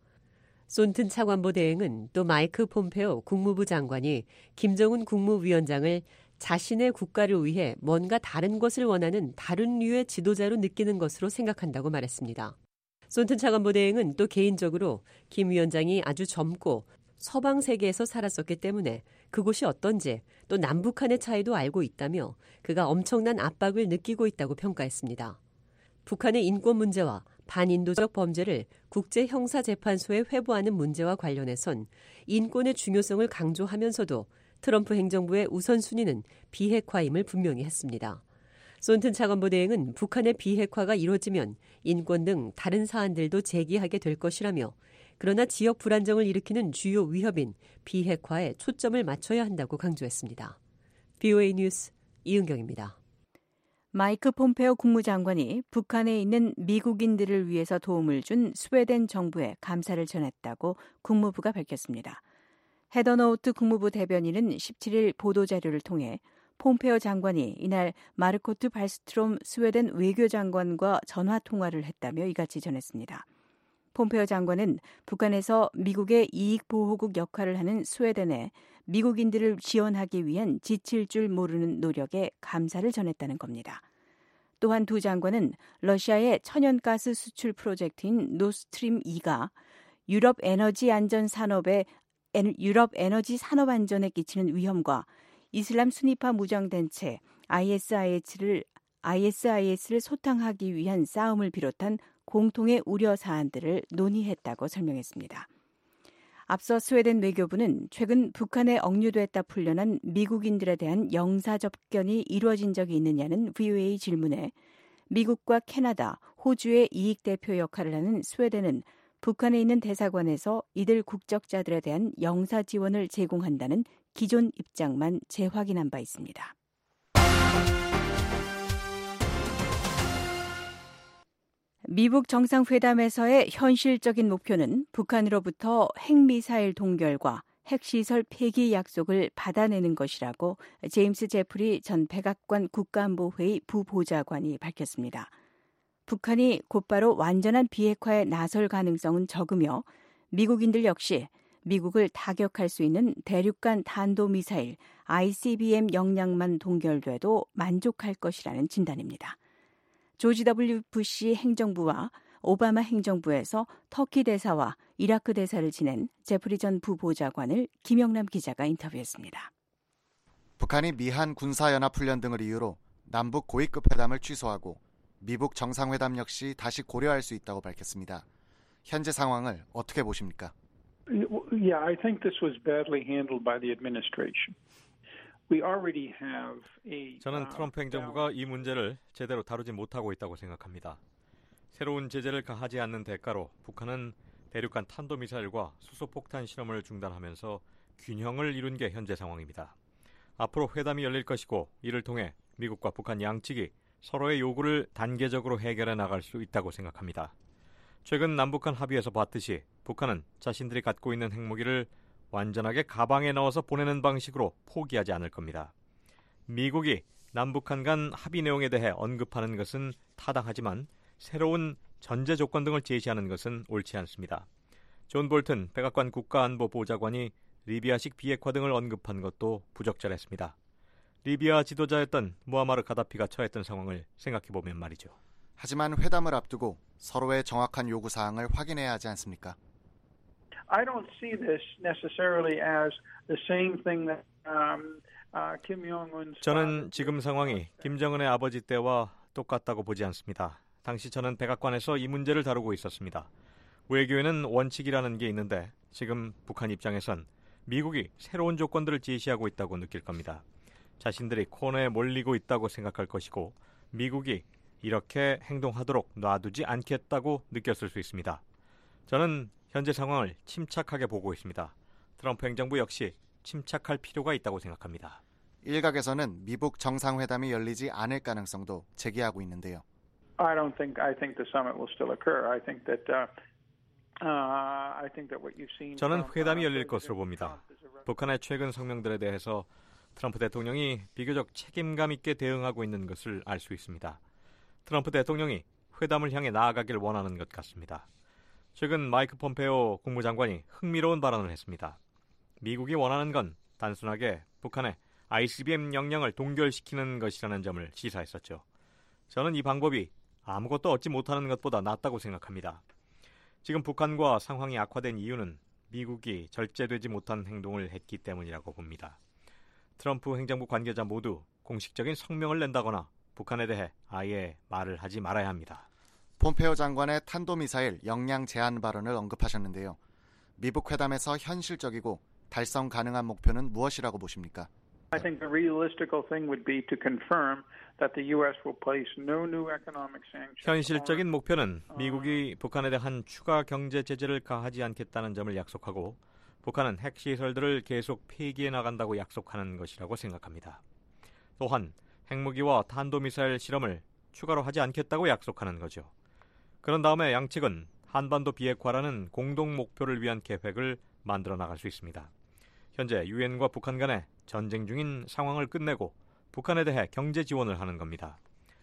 손튼 차관보 대행은 또 마이크 폼페오 국무부 장관이 김정은 국무위원장을 자신의 국가를 위해 뭔가 다른 것을 원하는 다른 류의 지도자로 느끼는 것으로 생각한다고 말했습니다. 손튼 차관보 대행은 또 개인적으로 김 위원장이 아주 젊고 서방 세계에서 살았었기 때문에 그곳이 어떤지 또 남북한의 차이도 알고 있다며 그가 엄청난 압박을 느끼고 있다고 평가했습니다. 북한의 인권 문제와 반인도적 범죄를 국제형사재판소에 회부하는 문제와 관련해선 인권의 중요성을 강조하면서도 트럼프 행정부의 우선순위는 비핵화임을 분명히 했습니다. 손튼 차관보 대행은 북한의 비핵화가 이루어지면 인권 등 다른 사안들도 제기하게 될 것이라며 그러나 지역 불안정을 일으키는 주요 위협인 비핵화에 초점을 맞춰야 한다고 강조했습니다. 브이오에이 뉴스 이은경입니다. 마이크 폼페오 국무장관이 북한에 있는 미국인들을 위해서 도움을 준 스웨덴 정부에 감사를 전했다고 국무부가 밝혔습니다. 헤더노우트 국무부 대변인은 십칠일 보도자료를 통해 폼페오 장관이 이날 마르코트 발스트롬 스웨덴 외교장관과 전화통화를 했다며 이같이 전했습니다. 폼페오 장관은 북한에서 미국의 이익보호국 역할을 하는 스웨덴에 미국인들을 지원하기 위한 지칠 줄 모르는 노력에 감사를 전했다는 겁니다. 또한 두 장관은 러시아의 천연가스 수출 프로젝트인 노스트림 이가 유럽 에너지 안전 산업에 유럽 에너지 산업 안전에 끼치는 위험과 이슬람 순위파 무장단체 아이에스아이에스를 아이에스아이에스를 소탕하기 위한 싸움을 비롯한 공통의 우려 사안들을 논의했다고 설명했습니다. 앞서 스웨덴 외교부는 최근 북한에 억류됐다 풀려난 미국인들에 대한 영사 접견이 이루어진 적이 있느냐는 브이오에이 질문에 미국과 캐나다, 호주의 이익 대표 역할을 하는 스웨덴은 북한에 있는 대사관에서 이들 국적자들에 대한 영사 지원을 제공한다는 기존 입장만 재확인한 바 있습니다. 미북 정상회담에서의 현실적인 목표는 북한으로부터 핵미사일 동결과 핵시설 폐기 약속을 받아내는 것이라고 제임스 제프리 전 백악관 국가안보회의 부보좌관이 밝혔습니다. 북한이 곧바로 완전한 비핵화에 나설 가능성은 적으며 미국인들 역시 미국을 타격할 수 있는 대륙간 탄도미사일 아이씨비엠 역량만 동결돼도 만족할 것이라는 진단입니다. 조지 더블유 부시 행정부와 오바마 행정부에서 터키 대사와 이라크 대사를 지낸 제프리 전 부보좌관을 김영남 기자가 인터뷰했습니다. 북한이 미한 군사연합훈련 등을 이유로 남북 고위급 회담을 취소하고 미북 정상회담 역시 다시 고려할 수 있다고 밝혔습니다. 현재 상황을 어떻게 보십니까? Yeah, I think this was badly handled by the administration. We already have a 저는 트럼프 행정부가 이 문제를 제대로 다루지 못하고 있다고 생각합니다. 새로운 제재를 가하지 않는 대가로 북한은 대륙간 탄도미사일과 수소폭탄 실험을 중단하면서 균형을 이룬 게 현재 상황입니다. 앞으로 회담이 열릴 것이고 이를 통해 미국과 북한 양측이 서로의 요구를 단계적으로 해결해 나갈 수 있다고 생각합니다. 최근 남북한 합의에서 봤듯이 북한은 자신들이 갖고 있는 핵무기를 완전하게 가방에 넣어서 보내는 방식으로 포기하지 않을 겁니다. 미국이 남북한 간 합의 내용에 대해 언급하는 것은 타당하지만 새로운 전제 조건 등을 제시하는 것은 옳지 않습니다. 존 볼튼 백악관 국가안보보좌관이 리비아식 비핵화 등을 언급한 것도 부적절했습니다. 리비아 지도자였던 무아마르 가다피가 처했던 상황을 생각해보면 말이죠. 하지만 회담을 앞두고 서로의 정확한 요구사항을 확인해야 하지 않습니까? I don't see this necessarily as the same thing that um, uh, Kim Jong-un. 저는 지금 상황이 김정은의 아버지 때와 똑같다고 보지 않습니다. 당시 저는 백악관에서 이 문제를 다루고 있었습니다. 외교에는 원칙이라는 게 있는데 지금 북한 입장에선 미국이 새로운 조건들을 제시하고 있다고 느낄 겁니다. 자신들이 코너에 몰리고 있다고 생각할 것이고 미국이 이렇게 행동하도록 놔두지 않겠다고 느꼈을 수 있습니다. 저는 현재 상황을 침착하게 보고 있습니다. 트럼프 행정부 역시 침착할 필요가 있다고 생각합니다. 일각에서는 미북 정상회담이 열리지 않을 가능성도 제기하고 있는데요. I don't think I think the summit will still occur. I think that uh, uh, I think that what you've seen. 저는 회담이 열릴 것으로 봅니다. 북한의 최근 성명들에 대해서 트럼프 대통령이 비교적 책임감 있게 대응하고 있는 것을 알 수 있습니다. 트럼프 대통령이 회담을 향해 나아가길 원하는 것 같습니다. 최근 마이크 폼페오 국무장관이 흥미로운 발언을 했습니다. 미국이 원하는 건 단순하게 북한의 아이씨비엠 역량을 동결시키는 것이라는 점을 시사했었죠. 저는 이 방법이 아무것도 얻지 못하는 것보다 낫다고 생각합니다. 지금 북한과 상황이 악화된 이유는 미국이 절제되지 못한 행동을 했기 때문이라고 봅니다. 트럼프 행정부 관계자 모두 공식적인 성명을 낸다거나 북한에 대해 아예 말을 하지 말아야 합니다. 폼페오 장관의 탄도미사일 역량 제한 발언을 언급하셨는데요. 미북 회담에서 현실적이고 달성 가능한 목표는 무엇이라고 보십니까? I think the realistical thing would be to confirm that the U S will place no new economic sanctions. 현실적인 목표는 미국이 북한에 대한 추가 경제 제재를 가하지 않겠다는 점을 약속하고 북한은 핵시설들을 계속 폐기해 나간다고 약속하는 것이라고 생각합니다. 또한 핵무기와 탄도미사일 실험을 추가로 하지 않겠다고 약속하는 거죠. 그런 다음에 양측은 한반도 비핵화라는 공동 목표를 위한 계획을 만들어 나갈 수 있습니다. 현재 유엔과 북한 간에 전쟁 중인 상황을 끝내고 북한에 대해 경제 지원을 하는 겁니다.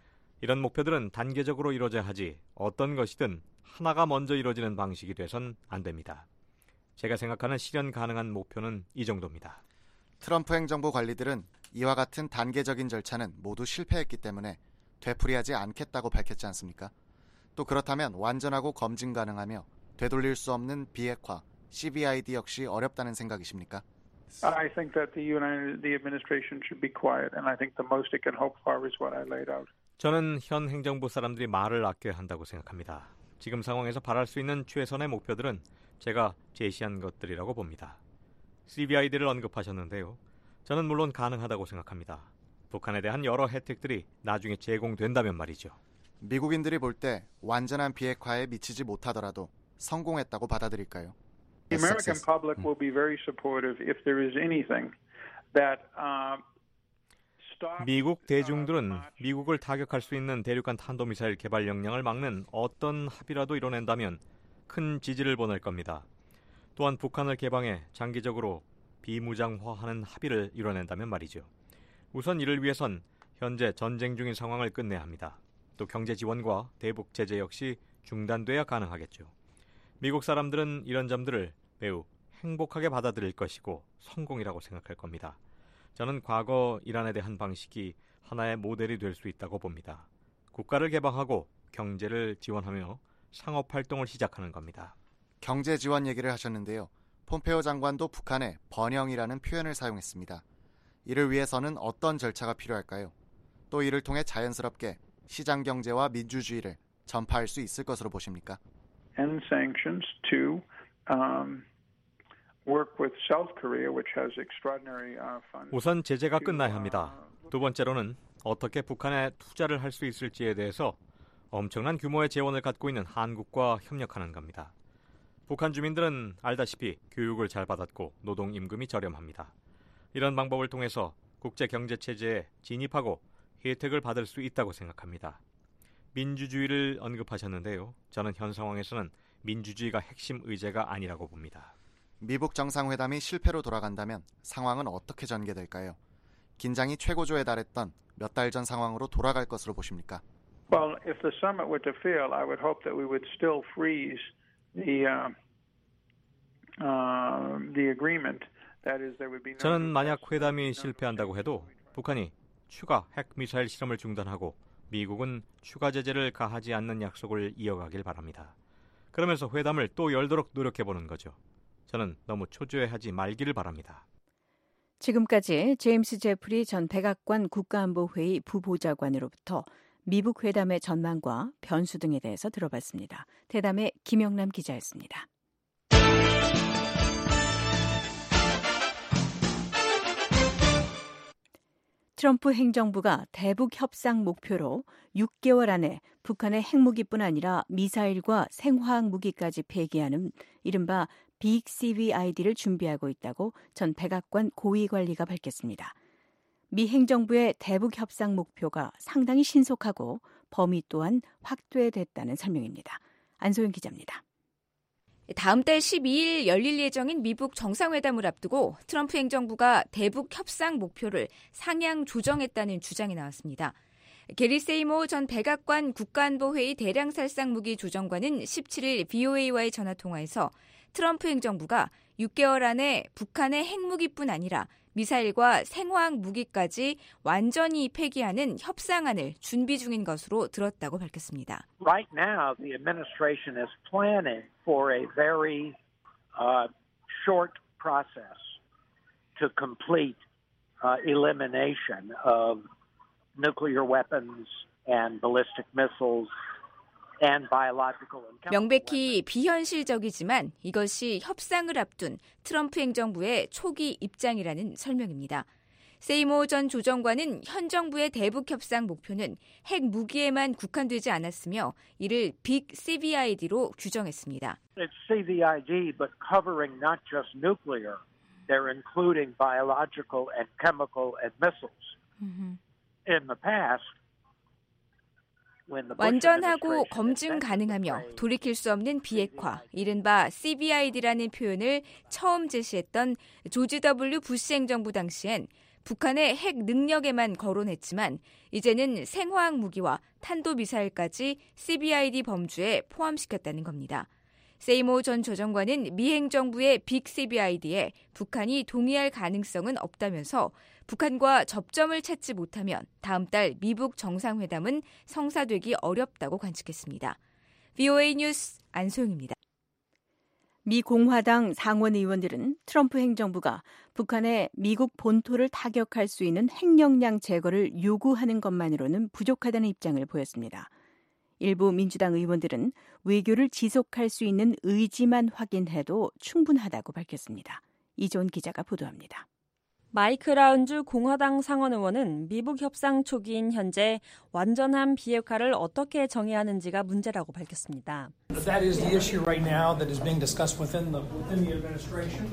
이런 목표들은 단계적으로 이루어져야 하지 어떤 것이든 하나가 먼저 이루어지는 방식이 돼선 안 됩니다. 제가 생각하는 실현 가능한 목표는 이 정도입니다. 트럼프 행정부 관리들은 이와 같은 단계적인 절차는 모두 실패했기 때문에 되풀이하지 않겠다고 밝혔지 않습니까? 또 그렇다면 완전하고 검증 가능하며 되돌릴 수 없는 비핵화, 씨비아이디 역시 어렵다는 생각이십니까? I think that the United, the administration should be quiet, and I think the most it can hope for is what I laid out. 저는 현 행정부 사람들이 말을 아껴야 한다고 생각합니다. 지금 상황에서 바랄 수 있는 최선의 목표들은 제가 제시한 것들이라고 봅니다. 씨비아이디를 언급하셨는데요. 저는 물론 가능하다고 생각합니다. 북한에 대한 여러 혜택들이 나중에 제공된다면 말이죠. 미국인들이 볼 때 완전한 비핵화에 미치지 못하더라도 성공했다고 받아들일까요? The American public will be very supportive if there is anything that uh, 미국 대중들은 미국을 타격할 수 있는 대륙간 탄도미사일 개발 역량을 막는 어떤 합의라도 이뤄낸다면 큰 지지를 보낼 겁니다. 또한 북한을 개방해 장기적으로 비무장화하는 합의를 이뤄낸다면 말이죠. 우선 이를 위해선 현재 전쟁 중인 상황을 끝내야 합니다. 또 경제 지원과 대북 제재 역시 중단돼야 가능하겠죠. 미국 사람들은 이런 점들을 매우 행복하게 받아들일 것이고 성공이라고 생각할 겁니다. 저는 과거 이란에 대한 방식이 하나의 모델이 될 수 있다고 봅니다. 국가를 개방하고 경제를 지원하며 상업활동을 시작하는 겁니다. 경제 지원 얘기를 하셨는데요. 폼페오 장관도 북한에 번영이라는 표현을 사용했습니다. 이를 위해서는 어떤 절차가 필요할까요? 또 이를 통해 자연스럽게 시장 경제와 민주주의를 전파할 수 있을 것으로 보십니까? End sanctions to um, work with South Korea, which has extraordinary uh, funds. 우선 제재가 끝나야 합니다. 두 번째로는 어떻게 북한에 투자를 할 수 있을지에 대해서 엄청난 규모의 재원을 갖고 있는 한국과 협력하는 겁니다. 북한 주민들은 알다시피 교육을 잘 받았고 노동 임금이 저렴합니다. 이런 방법을 통해서 국제 경제 체제에 진입하고 혜택을 받을 수 있다고 생각합니다. 민주주의를 언급하셨는데요. 저는 현 상황에서는 민주주의가 핵심 의제가 아니라고 봅니다. 미북 정상회담이 실패로 돌아간다면 상황은 어떻게 전개될까요? 긴장이 최고조에 달했던 몇 달 전 상황으로 돌아갈 것으로 보십니까? Well, if the summit were to fail, I would hope that we would still freeze the uh, uh, the agreement. That is, there would be no. 저는 만약 회담이 실패한다고 해도 북한이 추가 핵 미사일 실험을 중단하고 미국은 추가 제재를 가하지 않는 약속을 이어가길 바랍니다. 그러면서 회담을 또 열도록 노력해보는 거죠. 저는 너무 초조해하지 말기를 바랍니다. 지금까지 제임스 제프리 전 백악관 국가안보회의 부보좌관으로부터 미북 회담의 전망과 변수 등에 대해서 들어봤습니다. 대담의 김영남 기자였습니다. 트럼프 행정부가 대북 협상 목표로 육 개월 안에 북한의 핵무기뿐 아니라 미사일과 생화학 무기까지 폐기하는 이른바 빅 씨비아이디를 준비하고 있다고 전 백악관 고위관리가 밝혔습니다. 미 행정부의 대북 협상 목표가 상당히 신속하고 범위 또한 확대됐다는 설명입니다. 안소영 기자입니다. 다음 달 십이일 열릴 예정인 미북 정상회담을 앞두고 트럼프 행정부가 대북 협상 목표를 상향 조정했다는 주장이 나왔습니다. 게리 세이모 전 백악관 국가안보회의 대량살상무기 조정관은 십칠일 브이오에이와의 전화통화에서 트럼프 행정부가 육 개월 안에 북한의 핵무기뿐 아니라 미사일과 생화학 무기까지 완전히 폐기하는 협상안을 준비 중인 것으로 들었다고 밝혔습니다. Right now, the administration is planning for a very uh, short process to complete uh, elimination of nuclear weapons and ballistic missiles. 명백히 비현실적이지만 이것이 협상을 앞둔 트럼프 행정부의 초기 입장이라는 설명입니다. 세이모 전 조정관은 현 정부의 대북 협상 목표는 핵 무기에만 국한되지 않았으며 이를 빅 씨비아이디로 규정했습니다. It's 씨비아이디 but covering not just nuclear. They're including biological and chemical and missiles. Mm-hmm. In the past 완전하고 검증 가능하며 돌이킬 수 없는 비핵화, 이른바 씨비아이디라는 표현을 처음 제시했던 조지 더블유 부시 행정부 당시엔 북한의 핵 능력에만 거론했지만 이제는 생화학 무기와 탄도미사일까지 씨비아이디 범주에 포함시켰다는 겁니다. 세이모 전 조정관은 미 행정부의 빅 씨비아이디에 북한이 동의할 가능성은 없다면서 북한과 접점을 찾지 못하면 다음 달 미북 정상회담은 성사되기 어렵다고 관측했습니다. 브이오에이 뉴스 안소영입니다. 미 공화당 상원 의원들은 트럼프 행정부가 북한의 미국 본토를 타격할 수 있는 핵역량 제거를 요구하는 것만으로는 부족하다는 입장을 보였습니다. 일부 민주당 의원들은 외교를 지속할 수 있는 의지만 확인해도 충분하다고 밝혔습니다. 이존 기자가 보도합니다. 마이크 라운즈 공화당 상원 의원은 미북 협상 초기인 현재 완전한 비핵화를 어떻게 정해야 하는지가 문제라고 밝혔습니다. That is the issue right now that is being discussed within the within the administration.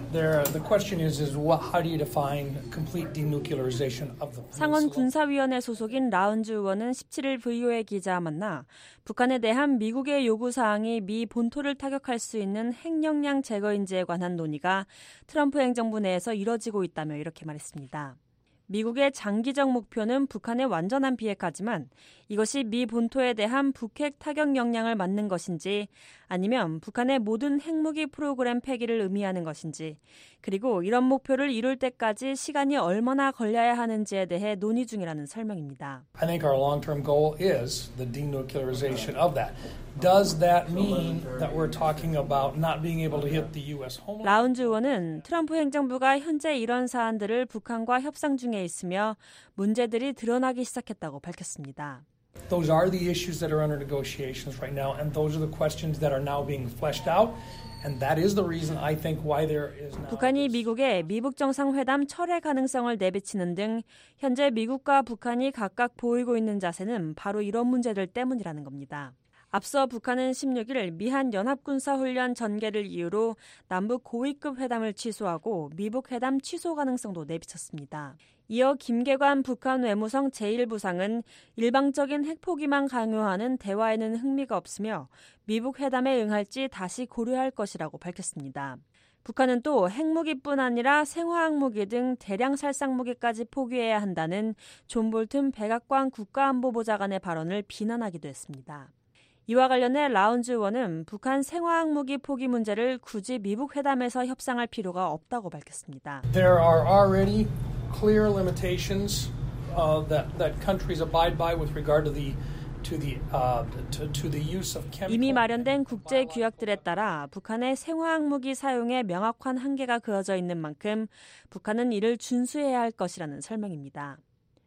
There, the question is, is what, how do you define complete denuclearization of the peninsula? 상원 군사위원회 소속인 라운즈 의원은 십칠 일 브이오에이 기자와 만나 북한에 대한 미국의 요구 사항이 미 본토를 타격할 수 있는 핵역량 제거인지에 관한 논의가 트럼프 행정부 내에서 이뤄지고 있다며 이렇게 말했습니다. 미국의 장기적 목표는 북한의 완전한 비핵화지만 이것이 미 본토에 대한 북핵 타격 역량을 맞는 것인지 아니면 북한의 모든 핵무기 프로그램 폐기를 의미하는 것인지 그리고 이런 목표를 이룰 때까지 시간이 얼마나 걸려야 하는지에 대해 논의 중이라는 설명입니다. I think our long-term goal is the denuclearization of that. Does that mean that we're talking about not being able to hit the U S homeland? 라운즈 의원은 트럼프 행정부가 현재 이런 사안들을 북한과 협상 중에 있으며 문제들이 드러나기 시작했다고 밝혔습니다. Those are the issues that are under negotiations right now, and those are the questions that are now being fleshed out, and that is the reason I think why there is now. 북한이 미국에 미북 정상회담 철회 가능성을 내비치는 등 현재 미국과 북한이 각각 보이고 있는 자세는 바로 이런 문제들 때문이라는 겁니다. 앞서 북한은 십육 일 미한 연합군사훈련 전개를 이유로 남북 고위급 회담을 취소하고 미북 회담 취소 가능성도 내비쳤습니다. 이어 김계관 북한 외무성 제일 부상은 일방적인 핵포기만 강요하는 대화에는 흥미가 없으며 미북 회담에 응할지 다시 고려할 것이라고 밝혔습니다. 북한은 또 핵무기뿐 아니라 생화학무기 등 대량 살상무기까지 포기해야 한다는 존 볼튼 백악관 국가안보보좌관의 발언을 비난하기도 했습니다. 이와 관련해 라운즈 의원은 북한 생화학무기 포기 문제를 굳이 미북 회담에서 협상할 필요가 없다고 밝혔습니다. There are already clear limitations uh, that that countries abide by with regard to the to the uh, to, to the use of chemical. 이미 마련된 국제 규약들에 따라 북한의 생화학무기 사용에 명확한 한계가 그어져 있는 만큼 북한은 이를 준수해야 할 것이라는 설명입니다.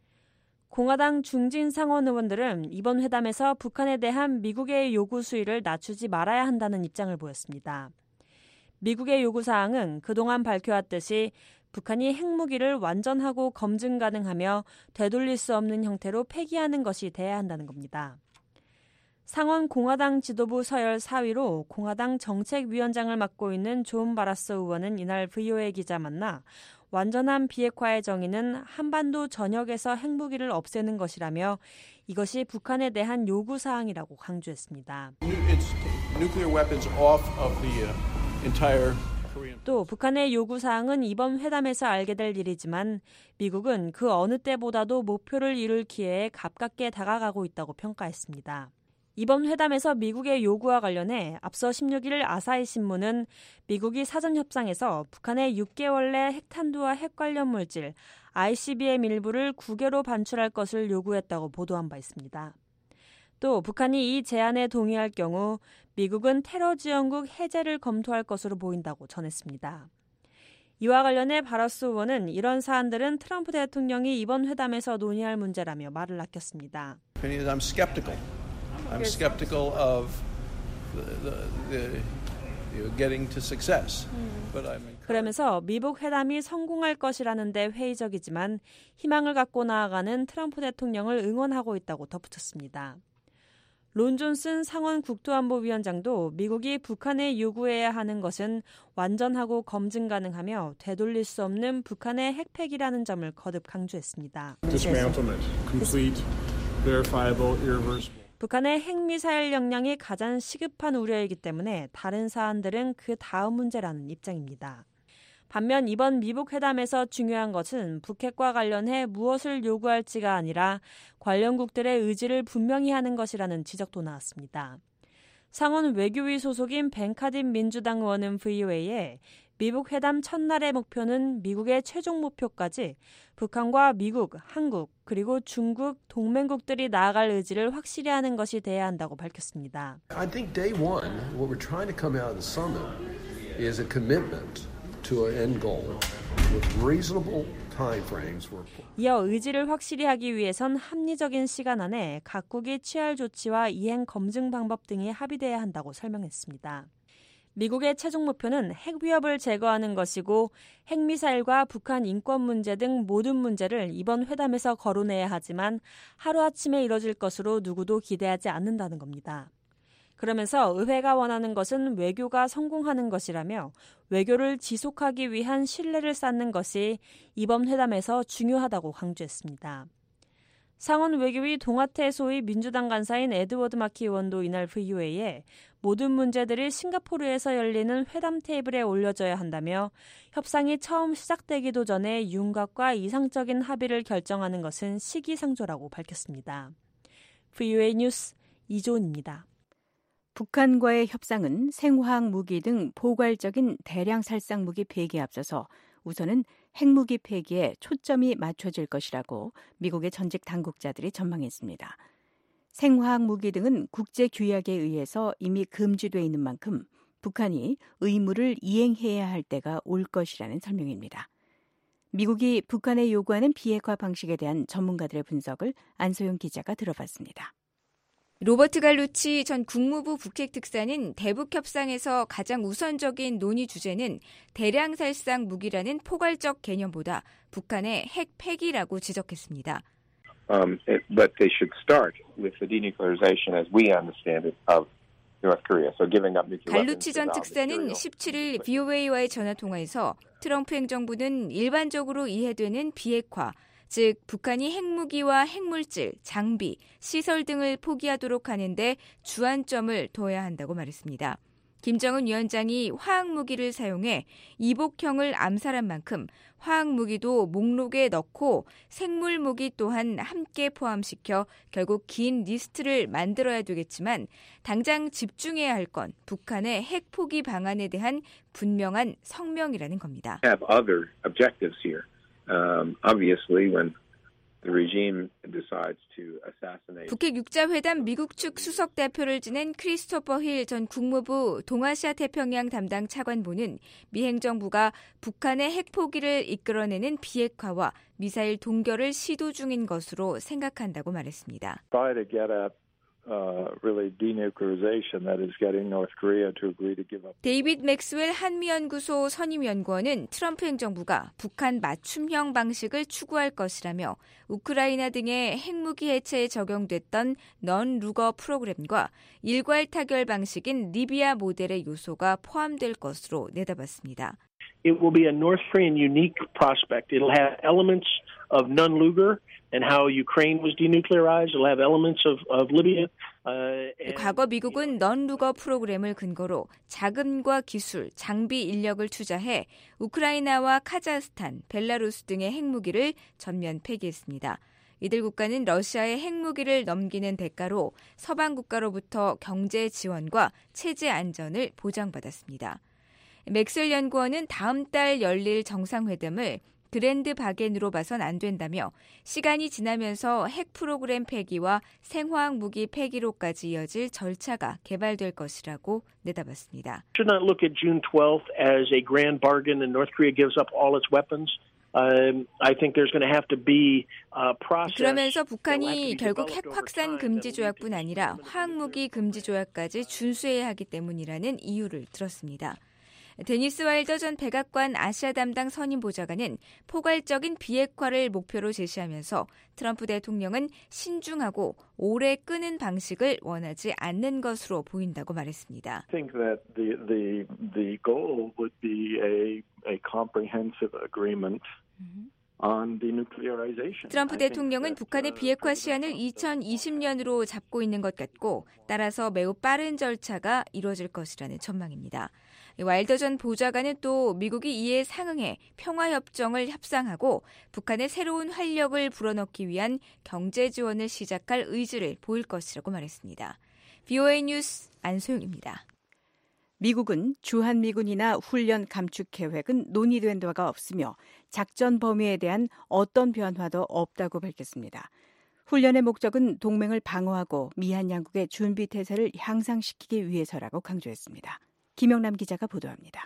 공화당 중진 상원 의원들은 이번 회담에서 북한에 대한 미국의 요구 수위를 낮추지 말아야 한다는 입장을 보였습니다. 미국의 요구사항은 그동안 밝혀왔듯이 북한이 핵무기를 완전하고 검증 가능하며 되돌릴 수 없는 형태로 폐기하는 것이 돼야 한다는 겁니다. 상원 공화당 지도부 서열 사 위로 공화당 정책위원장을 맡고 있는 존 바라스 의원은 이날 브이오에이 기자 만나 완전한 비핵화의 정의는 한반도 전역에서 핵무기를 없애는 것이라며 이것이 북한에 대한 요구사항이라고 강조했습니다. 또 북한의 요구사항은 이번 회담에서 알게 될 일이지만 미국은 그 어느 때보다도 목표를 이룰 기회에 가깝게 다가가고 있다고 평가했습니다. 이번 회담에서 미국의 요구와 관련해 앞서 십육 일 아사히 신문은 미국이 사전 협상에서 북한의 육 개월 내 핵탄두와 핵 관련 물질 아이씨비엠 일부를 국외로 반출할 것을 요구했다고 보도한 바 있습니다. 또 북한이 이 제안에 동의할 경우 미국은 테러 지원국 해제를 검토할 것으로 보인다고 전했습니다. 이와 관련해 바러스 의원은 이런 사안들은 트럼프 대통령이 이번 회담에서 논의할 문제라며 말을 아꼈습니다. I'm skeptical. I'm skeptical of the, the, the getting to success. But I'm 그러면서 미북 회담이 성공할 것이라는 데 회의적이지만 희망을 갖고 나아가는 트럼프 대통령을 응원하고 있다고 덧붙였습니다. 론 존슨 상원 국토안보위원장도 미국이 북한에 요구해야 하는 것은 완전하고 검증 가능하며 되돌릴 수 없는 북한의 핵폐기라는 점을 거듭 강조했습니다. Dismantlement, complete, verifiable, irreversible. 북한의 핵미사일 역량이 가장 시급한 우려이기 때문에 다른 사안들은 그 다음 문제라는 입장입니다. 반면 이번 미북 회담에서 중요한 것은 북핵과 관련해 무엇을 요구할지가 아니라 관련국들의 의지를 분명히 하는 것이라는 지적도 나왔습니다. 상원 외교위 소속인 벤 카딘 민주당 의원은 브이오에이에 미북 회담 첫날의 목표는 미국의 최종 목표까지 북한과 미국, 한국, 그리고 중국, 동맹국들이 나아갈 의지를 확실히 하는 것이 돼야 한다고 밝혔습니다. I think day one, what we're trying to come out of the summit is a commitment to an end goal with reasonable time frames. 이어 의지를 확실히 하기 위해선 합리적인 시간 안에 각국이 취할 조치와 이행 검증 방법 등이 합의돼야 한다고 설명했습니다. 미국의 최종 목표는 핵 위협을 제거하는 것이고 핵미사일과 북한 인권 문제 등 모든 문제를 이번 회담에서 거론해야 하지만 하루아침에 이뤄질 것으로 누구도 기대하지 않는다는 겁니다. 그러면서 의회가 원하는 것은 외교가 성공하는 것이라며 외교를 지속하기 위한 신뢰를 쌓는 것이 이번 회담에서 중요하다고 강조했습니다. 상원 외교위 동아태 소위 민주당 간사인 에드워드 마키 의원도 이날 브이오에이에 모든 문제들이 싱가포르에서 열리는 회담 테이블에 올려져야 한다며 협상이 처음 시작되기도 전에 윤곽과 이상적인 합의를 결정하는 것은 시기상조라고 밝혔습니다. 브이오에이 뉴스 이조은입니다. 북한과의 협상은 생화학 무기 등 포괄적인 대량 살상 무기 폐기에 앞서서 우선은 핵무기 폐기에 초점이 맞춰질 것이라고 미국의 전직 당국자들이 전망했습니다. 생화학 무기 등은 국제 규약에 의해서 이미 금지돼 있는 만큼 북한이 의무를 이행해야 할 때가 올 것이라는 설명입니다. 미국이 북한에 요구하는 비핵화 방식에 대한 전문가들의 분석을 안소영 기자가 들어봤습니다. 로버트 갈루치 전 국무부 북핵특사는 대북 협상에서 가장 우선적인 논의 주제는 대량 살상 무기라는 포괄적 개념보다 북한의 핵 폐기라고 지적했습니다. Um, it, but they should start with the denuclearization, as we understand it, of North Korea. So giving up nuclear weapons. 갈루치 전 특사는 십칠일 브이오에이와의 전화통화에서 트럼프 행정부는 일반적으로 이해되는 비핵화, 즉 북한이 핵무기와 핵물질, 장비, 시설 등을 포기하도록 하는데 주안점을 둬야 한다고 말했습니다. 김정은 위원장이 화학무기를 사용해 이복형을 암살한 만큼 화학무기도 목록에 넣고 생물무기 또한 함께 포함시켜 결국 긴 리스트를 만들어야 되겠지만 당장 집중해야 할 건 북한의 핵 포기 방안에 대한 분명한 성명이라는 겁니다. Have other objectives here. Um, obviously, when the regime decides to assassinate. 북핵 육자회담 미국 측 수석 대표를 지낸 크리스토퍼 힐 전 국무부 동아시아 태평양 담당 차관보는 미 행정부가 북한의 핵 포기를 이끌어내는 비핵화와 미사일 동결을 시도 중인 것으로 생각한다고 말했습니다. Try to get at Uh, really denuclearization, that is getting North Korea to agree to give up. 데이빗 맥스웰 한미연구소 선임연구원은 트럼프 행정부가 북한 맞춤형 방식을 추구할 것이라며 우크라이나 등의 핵무기 해체에 적용됐던 넌 루거 프로그램과 일괄 타결 방식인 리비아 모델의 요소가 포함될 것으로 내다봤습니다. It will be a North Korean unique prospect. It'll have elements of Nunn-Lugar and how Ukraine was denuclearized. It'll have elements of, of Libya. Uh, and... 과거 미국은 넌루거 프로그램을 근거로 자금과 기술, 장비 인력을 투자해 우크라이나와 카자흐스탄, 벨라루스 등의 핵무기를 전면 폐기했습니다. 이들 국가는 러시아의 핵무기를 넘기는 대가로 서방 국가로부터 경제 지원과 체제 안전을 보장받았습니다. 맥스웰 연구원은 다음 달 열릴 정상회담을 그랜드 바겐으로 봐선 안 된다며 시간이 지나면서 핵 프로그램 폐기와 생화학 무기 폐기로까지 이어질 절차가 개발될 것이라고 내다봤습니다. Should not look at June twelfth as a grand bargain and North Korea gives up all its weapons. Um, I think there's going to have to be a process. 그러면서 북한이 결국 핵 확산 금지 조약뿐 아니라 화학무기 금지 조약까지 준수해야 하기 때문이라는 이유를 들었습니다. 데니스 와일더 전 백악관 아시아 담당 선임 보좌관은 포괄적인 비핵화를 목표로 제시하면서 트럼프 대통령은 신중하고 오래 끄는 방식을 원하지 않는 것으로 보인다고 말했습니다. I think that the the the goal would be a a comprehensive agreement. On denuclearization. 트럼프 대통령은 북한의 비핵화 시한을 이천이십 년으로 잡고 있는 것 같고 따라서 매우 빠른 절차가 이루어질 것이라는 전망입니다. 와일더 전 보좌관은 또 미국이 이에 상응해 평화협정을 협상하고 북한의 새로운 활력을 불어넣기 위한 경제 지원을 시작할 의지를 보일 것이라고 말했습니다. 브이오에이 뉴스 안소영입니다. 미국은 주한미군이나 훈련 감축 계획은 논의된 바가 없으며 작전 범위에 대한 어떤 변화도 없다고 밝혔습니다. 훈련의 목적은 동맹을 방어하고 미한 양국의 준비 태세를 향상시키기 위해서라고 강조했습니다. 김영남 기자가 보도합니다.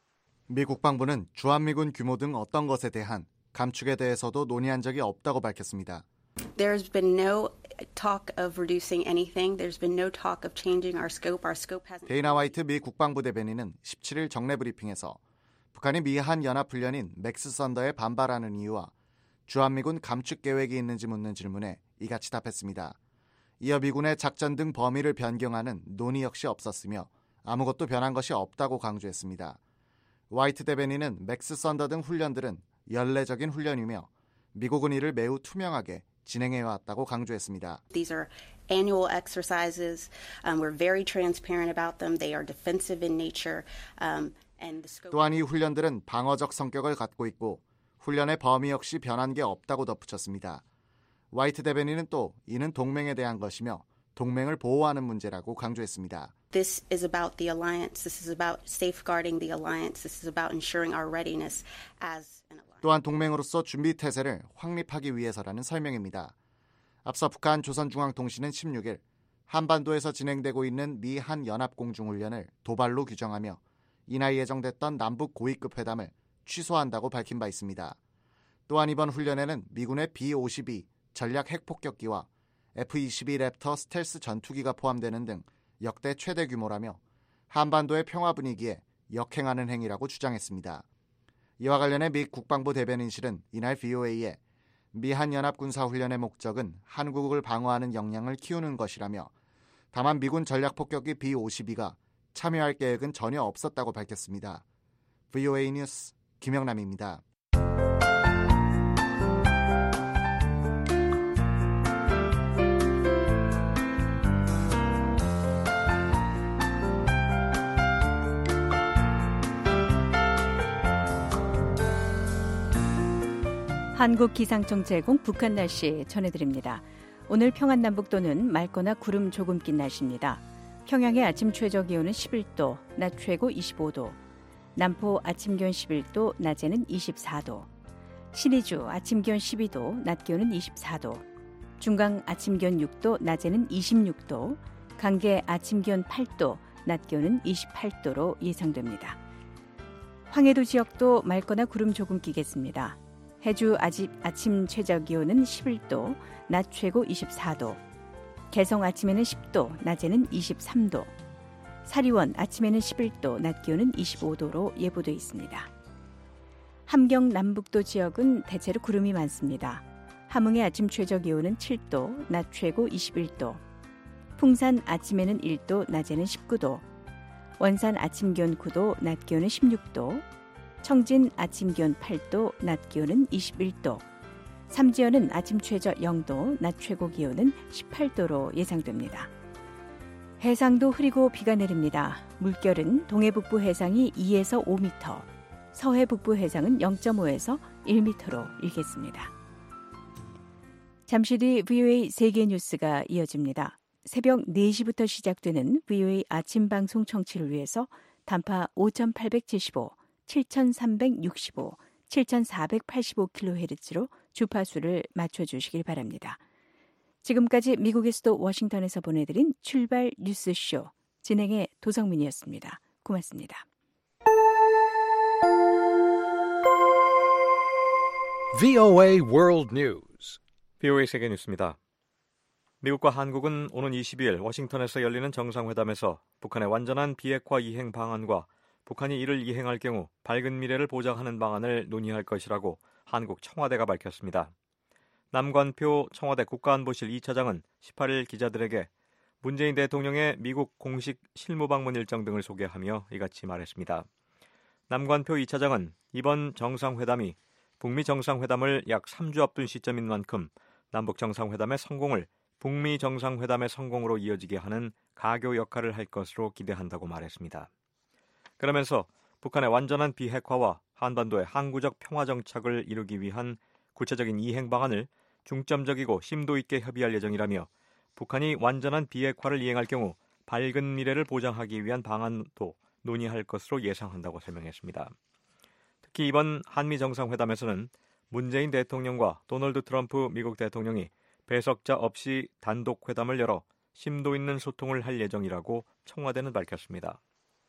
미 국방부는 주한미군 규모 등 어떤 것에 대한 감축에 대해서도 논의한 적이 없다고 밝혔습니다. There's been no talk of reducing anything. There's been no talk of changing our scope. Our scope hasn't. 데이나 화이트 미 국방부 대변인은 십칠일 정례 브리핑에서 북한이 미한 연합훈련인 맥스 썬더에 반발하는 이유와 주한미군 감축 계획이 있는지 묻는 질문에 이같이 답했습니다. 이어 미군의 작전 등 범위를 변경하는 논의 역시 없었으며 아무것도 변한 것이 없다고 강조했습니다. 화이트 대변인은 맥스 썬더 등 훈련들은 연례적인 훈련이며 미국은 이를 매우 투명하게 진행해왔다고 강조했습니다. These are annual exercises. Um, we're very transparent about them. They are defensive in nature. Um, and the scope... 또한 이 훈련들은 방어적 성격을 갖고 있고 훈련의 범위 역시 변한 게 없다고 덧붙였습니다. 화이트 대변인은 또 이는 동맹에 대한 것이며 동맹을 보호하는 문제라고 강조했습니다. This is about the alliance. This is about safeguarding the alliance. This is about ensuring our readiness as an alliance. 또한 동맹으로서 준비 태세를 확립하기 위해서라는 설명입니다. 앞서 북한 조선중앙통신은 십육 일 한반도에서 진행되고 있는 미한 연합공중훈련을 도발로 규정하며 이날 예정됐던 남북 고위급 회담을 취소한다고 밝힌 바 있습니다. 또한 이번 훈련에는 미군의 비 오십이 전략 핵폭격기와 에프 이십이 랩터 스텔스 전투기가 포함되는 등 역대 최대 규모라며 한반도의 평화 분위기에 역행하는 행위라고 주장했습니다. 이와 관련해 미 국방부 대변인실은 이날 브이오에이에 미한 연합군사훈련의 목적은 한국을 방어하는 역량을 키우는 것이라며 다만 미군 전략폭격기 비 오십이가 참여할 계획은 전혀 없었다고 밝혔습니다. 브이오에이 뉴스 김영남입니다. 한국기상청 제공 북한 날씨 전해드립니다. 오늘 평안남북도는 맑거나 구름 조금 낀 날씨입니다. 평양의 아침 최저 기온은 십일 도, 낮 최고 이십오 도, 남포 아침 기온 십일 도, 낮에는 이십사 도, 신의주 아침 기온 십이 도, 낮 기온은 이십사 도, 중강 아침 기온 육 도, 낮에는 이십육 도, 강계 아침 기온 팔 도, 낮 기온은 이십팔 도로 예상됩니다. 황해도 지역도 맑거나 구름 조금 끼겠습니다. 해주 아침 최저 기온은 십일 도, 낮 최고 이십사 도, 개성 아침에는 십 도, 낮에는 이십삼 도, 사리원 아침에는 십일 도, 낮 기온은 이십오 도로 예보돼 있습니다. 함경 남북도 지역은 대체로 구름이 많습니다. 함흥의 아침 최저 기온은 칠 도, 낮 최고 이십일 도, 풍산 아침에는 일 도, 낮에는 십구 도, 원산 아침 기온 구 도, 낮 기온은 십육 도, 청진 아침 기온 팔 도, 낮 기온은 이십일 도, 삼지연은 아침 최저 영 도, 낮 최고 기온은 십팔 도로 예상됩니다. 해상도 흐리고 비가 내립니다. 물결은 동해북부 해상이 이에서 오 미터, 서해북부 해상은 영 점 오에서 일 미터로 일겠습니다. 잠시 뒤 브이오에이 세계 뉴스가 이어집니다. 새벽 네 시부터 시작되는 브이오에이 아침 방송 청취를 위해서 단파 오천팔백칠십오, 칠천삼백육십오, 칠천사백팔십오 킬로헤르츠로 주파수를 맞춰주시길 바랍니다. 지금까지 미국의 수도 워싱턴에서 보내드린 출발 뉴스쇼 진행의 도성민이었습니다. 고맙습니다. 브이오에이 World News. 브이오에이 세계 뉴스입니다. 미국과 한국은 오는 이십이 일 워싱턴에서 열리는 정상회담에서 북한의 완전한 비핵화 이행 방안과 북한이 이를 이행할 경우 밝은 미래를 보장하는 방안을 논의할 것이라고 한국 청와대가 밝혔습니다. 남관표 청와대 국가안보실 이 차장은 십팔 일 기자들에게 문재인 대통령의 미국 공식 실무방문 일정 등을 소개하며 이같이 말했습니다. 남관표 이 차장은 이번 정상회담이 북미 정상회담을 약 삼 주 앞둔 시점인 만큼 남북 정상회담의 성공을 북미 정상회담의 성공으로 이어지게 하는 가교 역할을 할 것으로 기대한다고 말했습니다. 그러면서 북한의 완전한 비핵화와 한반도의 항구적 평화 정착을 이루기 위한 구체적인 이행 방안을 중점적이고 심도 있게 협의할 예정이라며 북한이 완전한 비핵화를 이행할 경우 밝은 미래를 보장하기 위한 방안도 논의할 것으로 예상한다고 설명했습니다. 특히 이번 한미 정상회담에서는 문재인 대통령과 도널드 트럼프 미국 대통령이 배석자 없이 단독 회담을 열어 심도 있는 소통을 할 예정이라고 청와대는 밝혔습니다.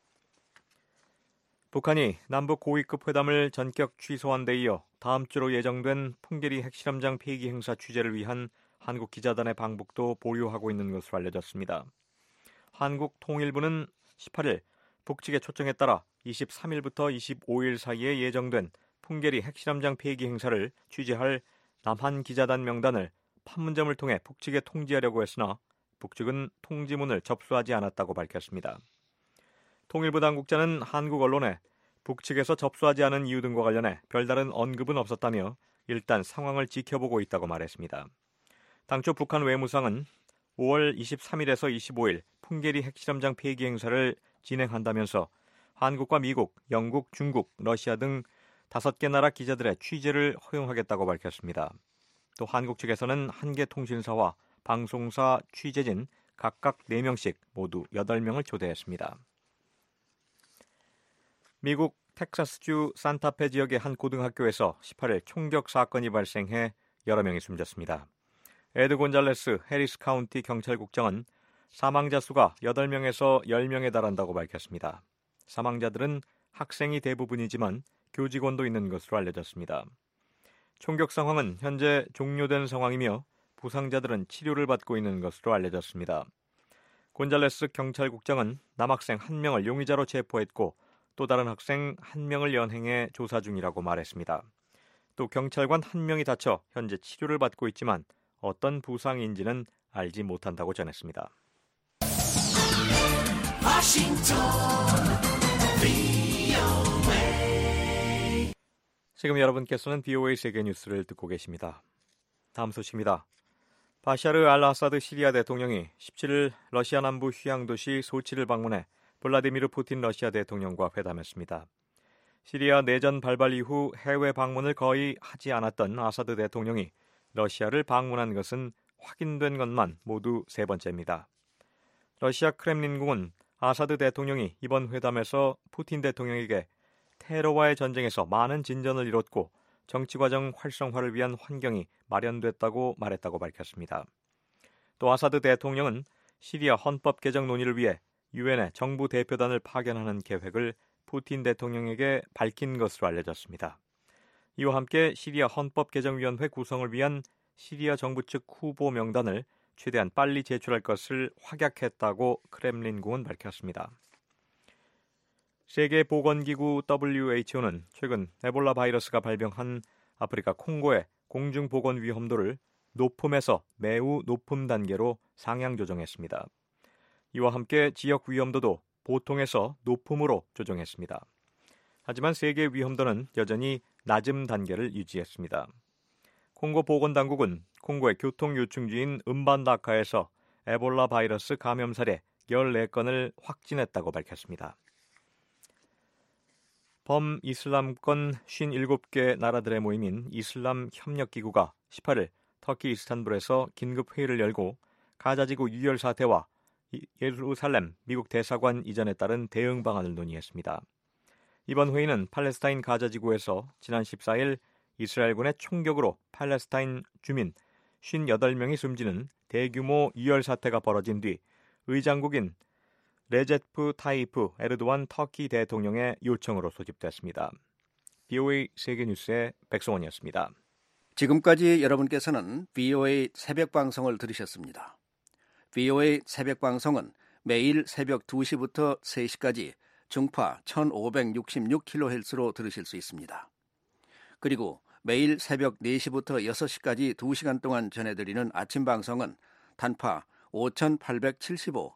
북한이 남북 고위급 회담을 전격 취소한 데 이어 다음 주로 예정된 풍계리 핵실험장 폐기 행사 취재를 위한 한국 기자단의 방북도 보류하고 있는 것으로 알려졌습니다. 한국통일부는 십팔 일 북측의 초청에 따라 이십삼 일부터 이십오 일 사이에 예정된 풍계리 핵실험장 폐기 행사를 취재할 남한 기자단 명단을 판문점을 통해 북측에 통지하려고 했으나 북측은 통지문을 접수하지 않았다고 밝혔습니다. 통일부 당국자는 한국 언론에 북측에서 접수하지 않은 이유 등과 관련해 별다른 언급은 없었다며 일단 상황을 지켜보고 있다고 말했습니다. 당초 북한 외무상은 오월 이십삼일에서 이십오일 풍계리 핵실험장 폐기 행사를 진행한다면서 한국과 미국, 영국, 중국, 러시아 등 다섯 개 나라 기자들의 취재를 허용하겠다고 밝혔습니다. 또 한국 측에서는 한 개 통신사와 방송사 취재진 각각 네 명씩 모두 여덟 명을 초대했습니다. 미국 텍사스주 산타페 지역의 한 고등학교에서 십팔일 총격 사건이 발생해 여러 명이 숨졌습니다. 에드 곤잘레스 해리스 카운티 경찰국장은 사망자 수가 여덟 명에서 열 명에 달한다고 밝혔습니다. 사망자들은 학생이 대부분이지만 교직원도 있는 것으로 알려졌습니다. 총격 상황은 현재 종료된 상황이며 부상자들은 치료를 받고 있는 것으로 알려졌습니다. 곤잘레스 경찰국장은 남학생 한 명을 용의자로 체포했고 또 다른 학생 한 명을 연행해 조사 중이라고 말했습니다. 또 경찰관 한 명이 다쳐 현재 치료를 받고 있지만 어떤 부상인지는 알지 못한다고 전했습니다. 지금 여러분께서는 비오에이 세계 뉴스를 듣고 계십니다. 다음 소식입니다. 바샤르 알 아사드 시리아 대통령이 십칠일 러시아 남부 휴양 도시 소치를 방문해 블라디미르 푸틴 러시아 대통령과 회담했습니다. 시리아 내전 발발 이후 해외 방문을 거의 하지 않았던 아사드 대통령이 러시아를 방문한 것은 확인된 것만 모두 세 번째입니다. 러시아 크렘린궁은 아사드 대통령이 이번 회담에서 푸틴 대통령에게 테러와의 전쟁에서 많은 진전을 이뤘고 정치과정 활성화를 위한 환경이 마련됐다고 말했다고 밝혔습니다. 또 아사드 대통령은 시리아 헌법 개정 논의를 위해 유엔에 정부 대표단을 파견하는 계획을 푸틴 대통령에게 밝힌 것으로 알려졌습니다. 이와 함께 시리아 헌법개정위원회 구성을 위한 시리아 정부 측 후보 명단을 최대한 빨리 제출할 것을 확약했다고 크렘린궁은 밝혔습니다. 세계보건기구 더블유에이치오는 최근 에볼라 바이러스가 발병한 아프리카 콩고의 공중보건 위험도를 높음에서 매우 높음 단계로 상향 조정했습니다. 이와 함께 지역 위험도도 보통에서 높음으로 조정했습니다. 하지만 세계 위험도는 여전히 낮음 단계를 유지했습니다. 콩고 보건당국은 콩고의 교통요충지인 음반다카에서 에볼라 바이러스 감염 사례 열네 건을 확진했다고 밝혔습니다. 범이슬람권 오십칠 개 나라들의 모임인 이슬람 협력기구가 십팔일 터키 이스탄불에서 긴급 회의를 열고 가자지구 유혈 사태와 예루살렘 미국 대사관 이전에 따른 대응 방안을 논의했습니다. 이번 회의는 팔레스타인 가자지구에서 지난 십사일 이스라엘군의 총격으로 팔레스타인 주민 오십팔 명이 숨지는 대규모 유혈 사태가 벌어진 뒤 의장국인 레제프 타이프 에르도안 터키 대통령의 요청으로 소집됐습니다. 비오에이 세계뉴스의 백성원이었습니다. 지금까지 여러분께서는 비오에이 새벽방송을 들으셨습니다. 비오에이 새벽방송은 매일 새벽 두 시부터 세 시까지 중파 천오백육십육 킬로헤르츠로 들으실 수 있습니다. 그리고 매일 새벽 네 시부터 여섯 시까지 두 시간 동안 전해드리는 아침 방송은 단파 오천팔백칠십오,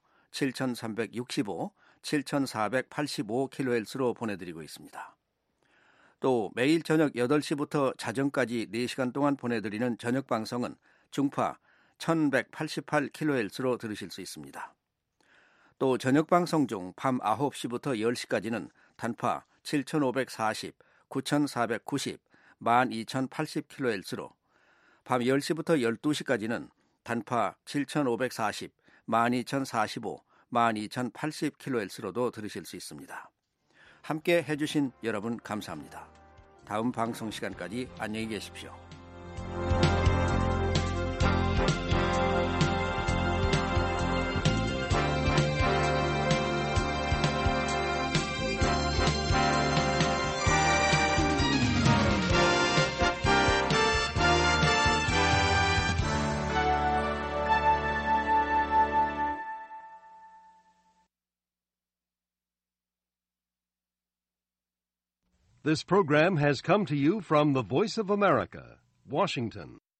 칠천삼백육십오, 칠천사백팔십오 킬로헤르츠로 보내드리고 있습니다. 또 매일 저녁 여덟 시부터 자정까지 네 시간 동안 보내드리는 저녁 방송은 중파 천백팔십팔 킬로헤르츠로 들으실 수 있습니다. 또 저녁 방송 중 밤 아홉 시부터 열 시까지는 단파 칠천오백사십, 구천사백구십, 만 이천팔십 킬로헤르츠로, 밤 열 시부터 열두 시까지는 단파 칠천오백사십, 만 이천사십오, 만 이천팔십 킬로헤르츠로도 들으실 수 있습니다. 함께 해주신 여러분 감사합니다. 다음 방송 시간까지 안녕히 계십시오. This program has come to you from the Voice of America, Washington.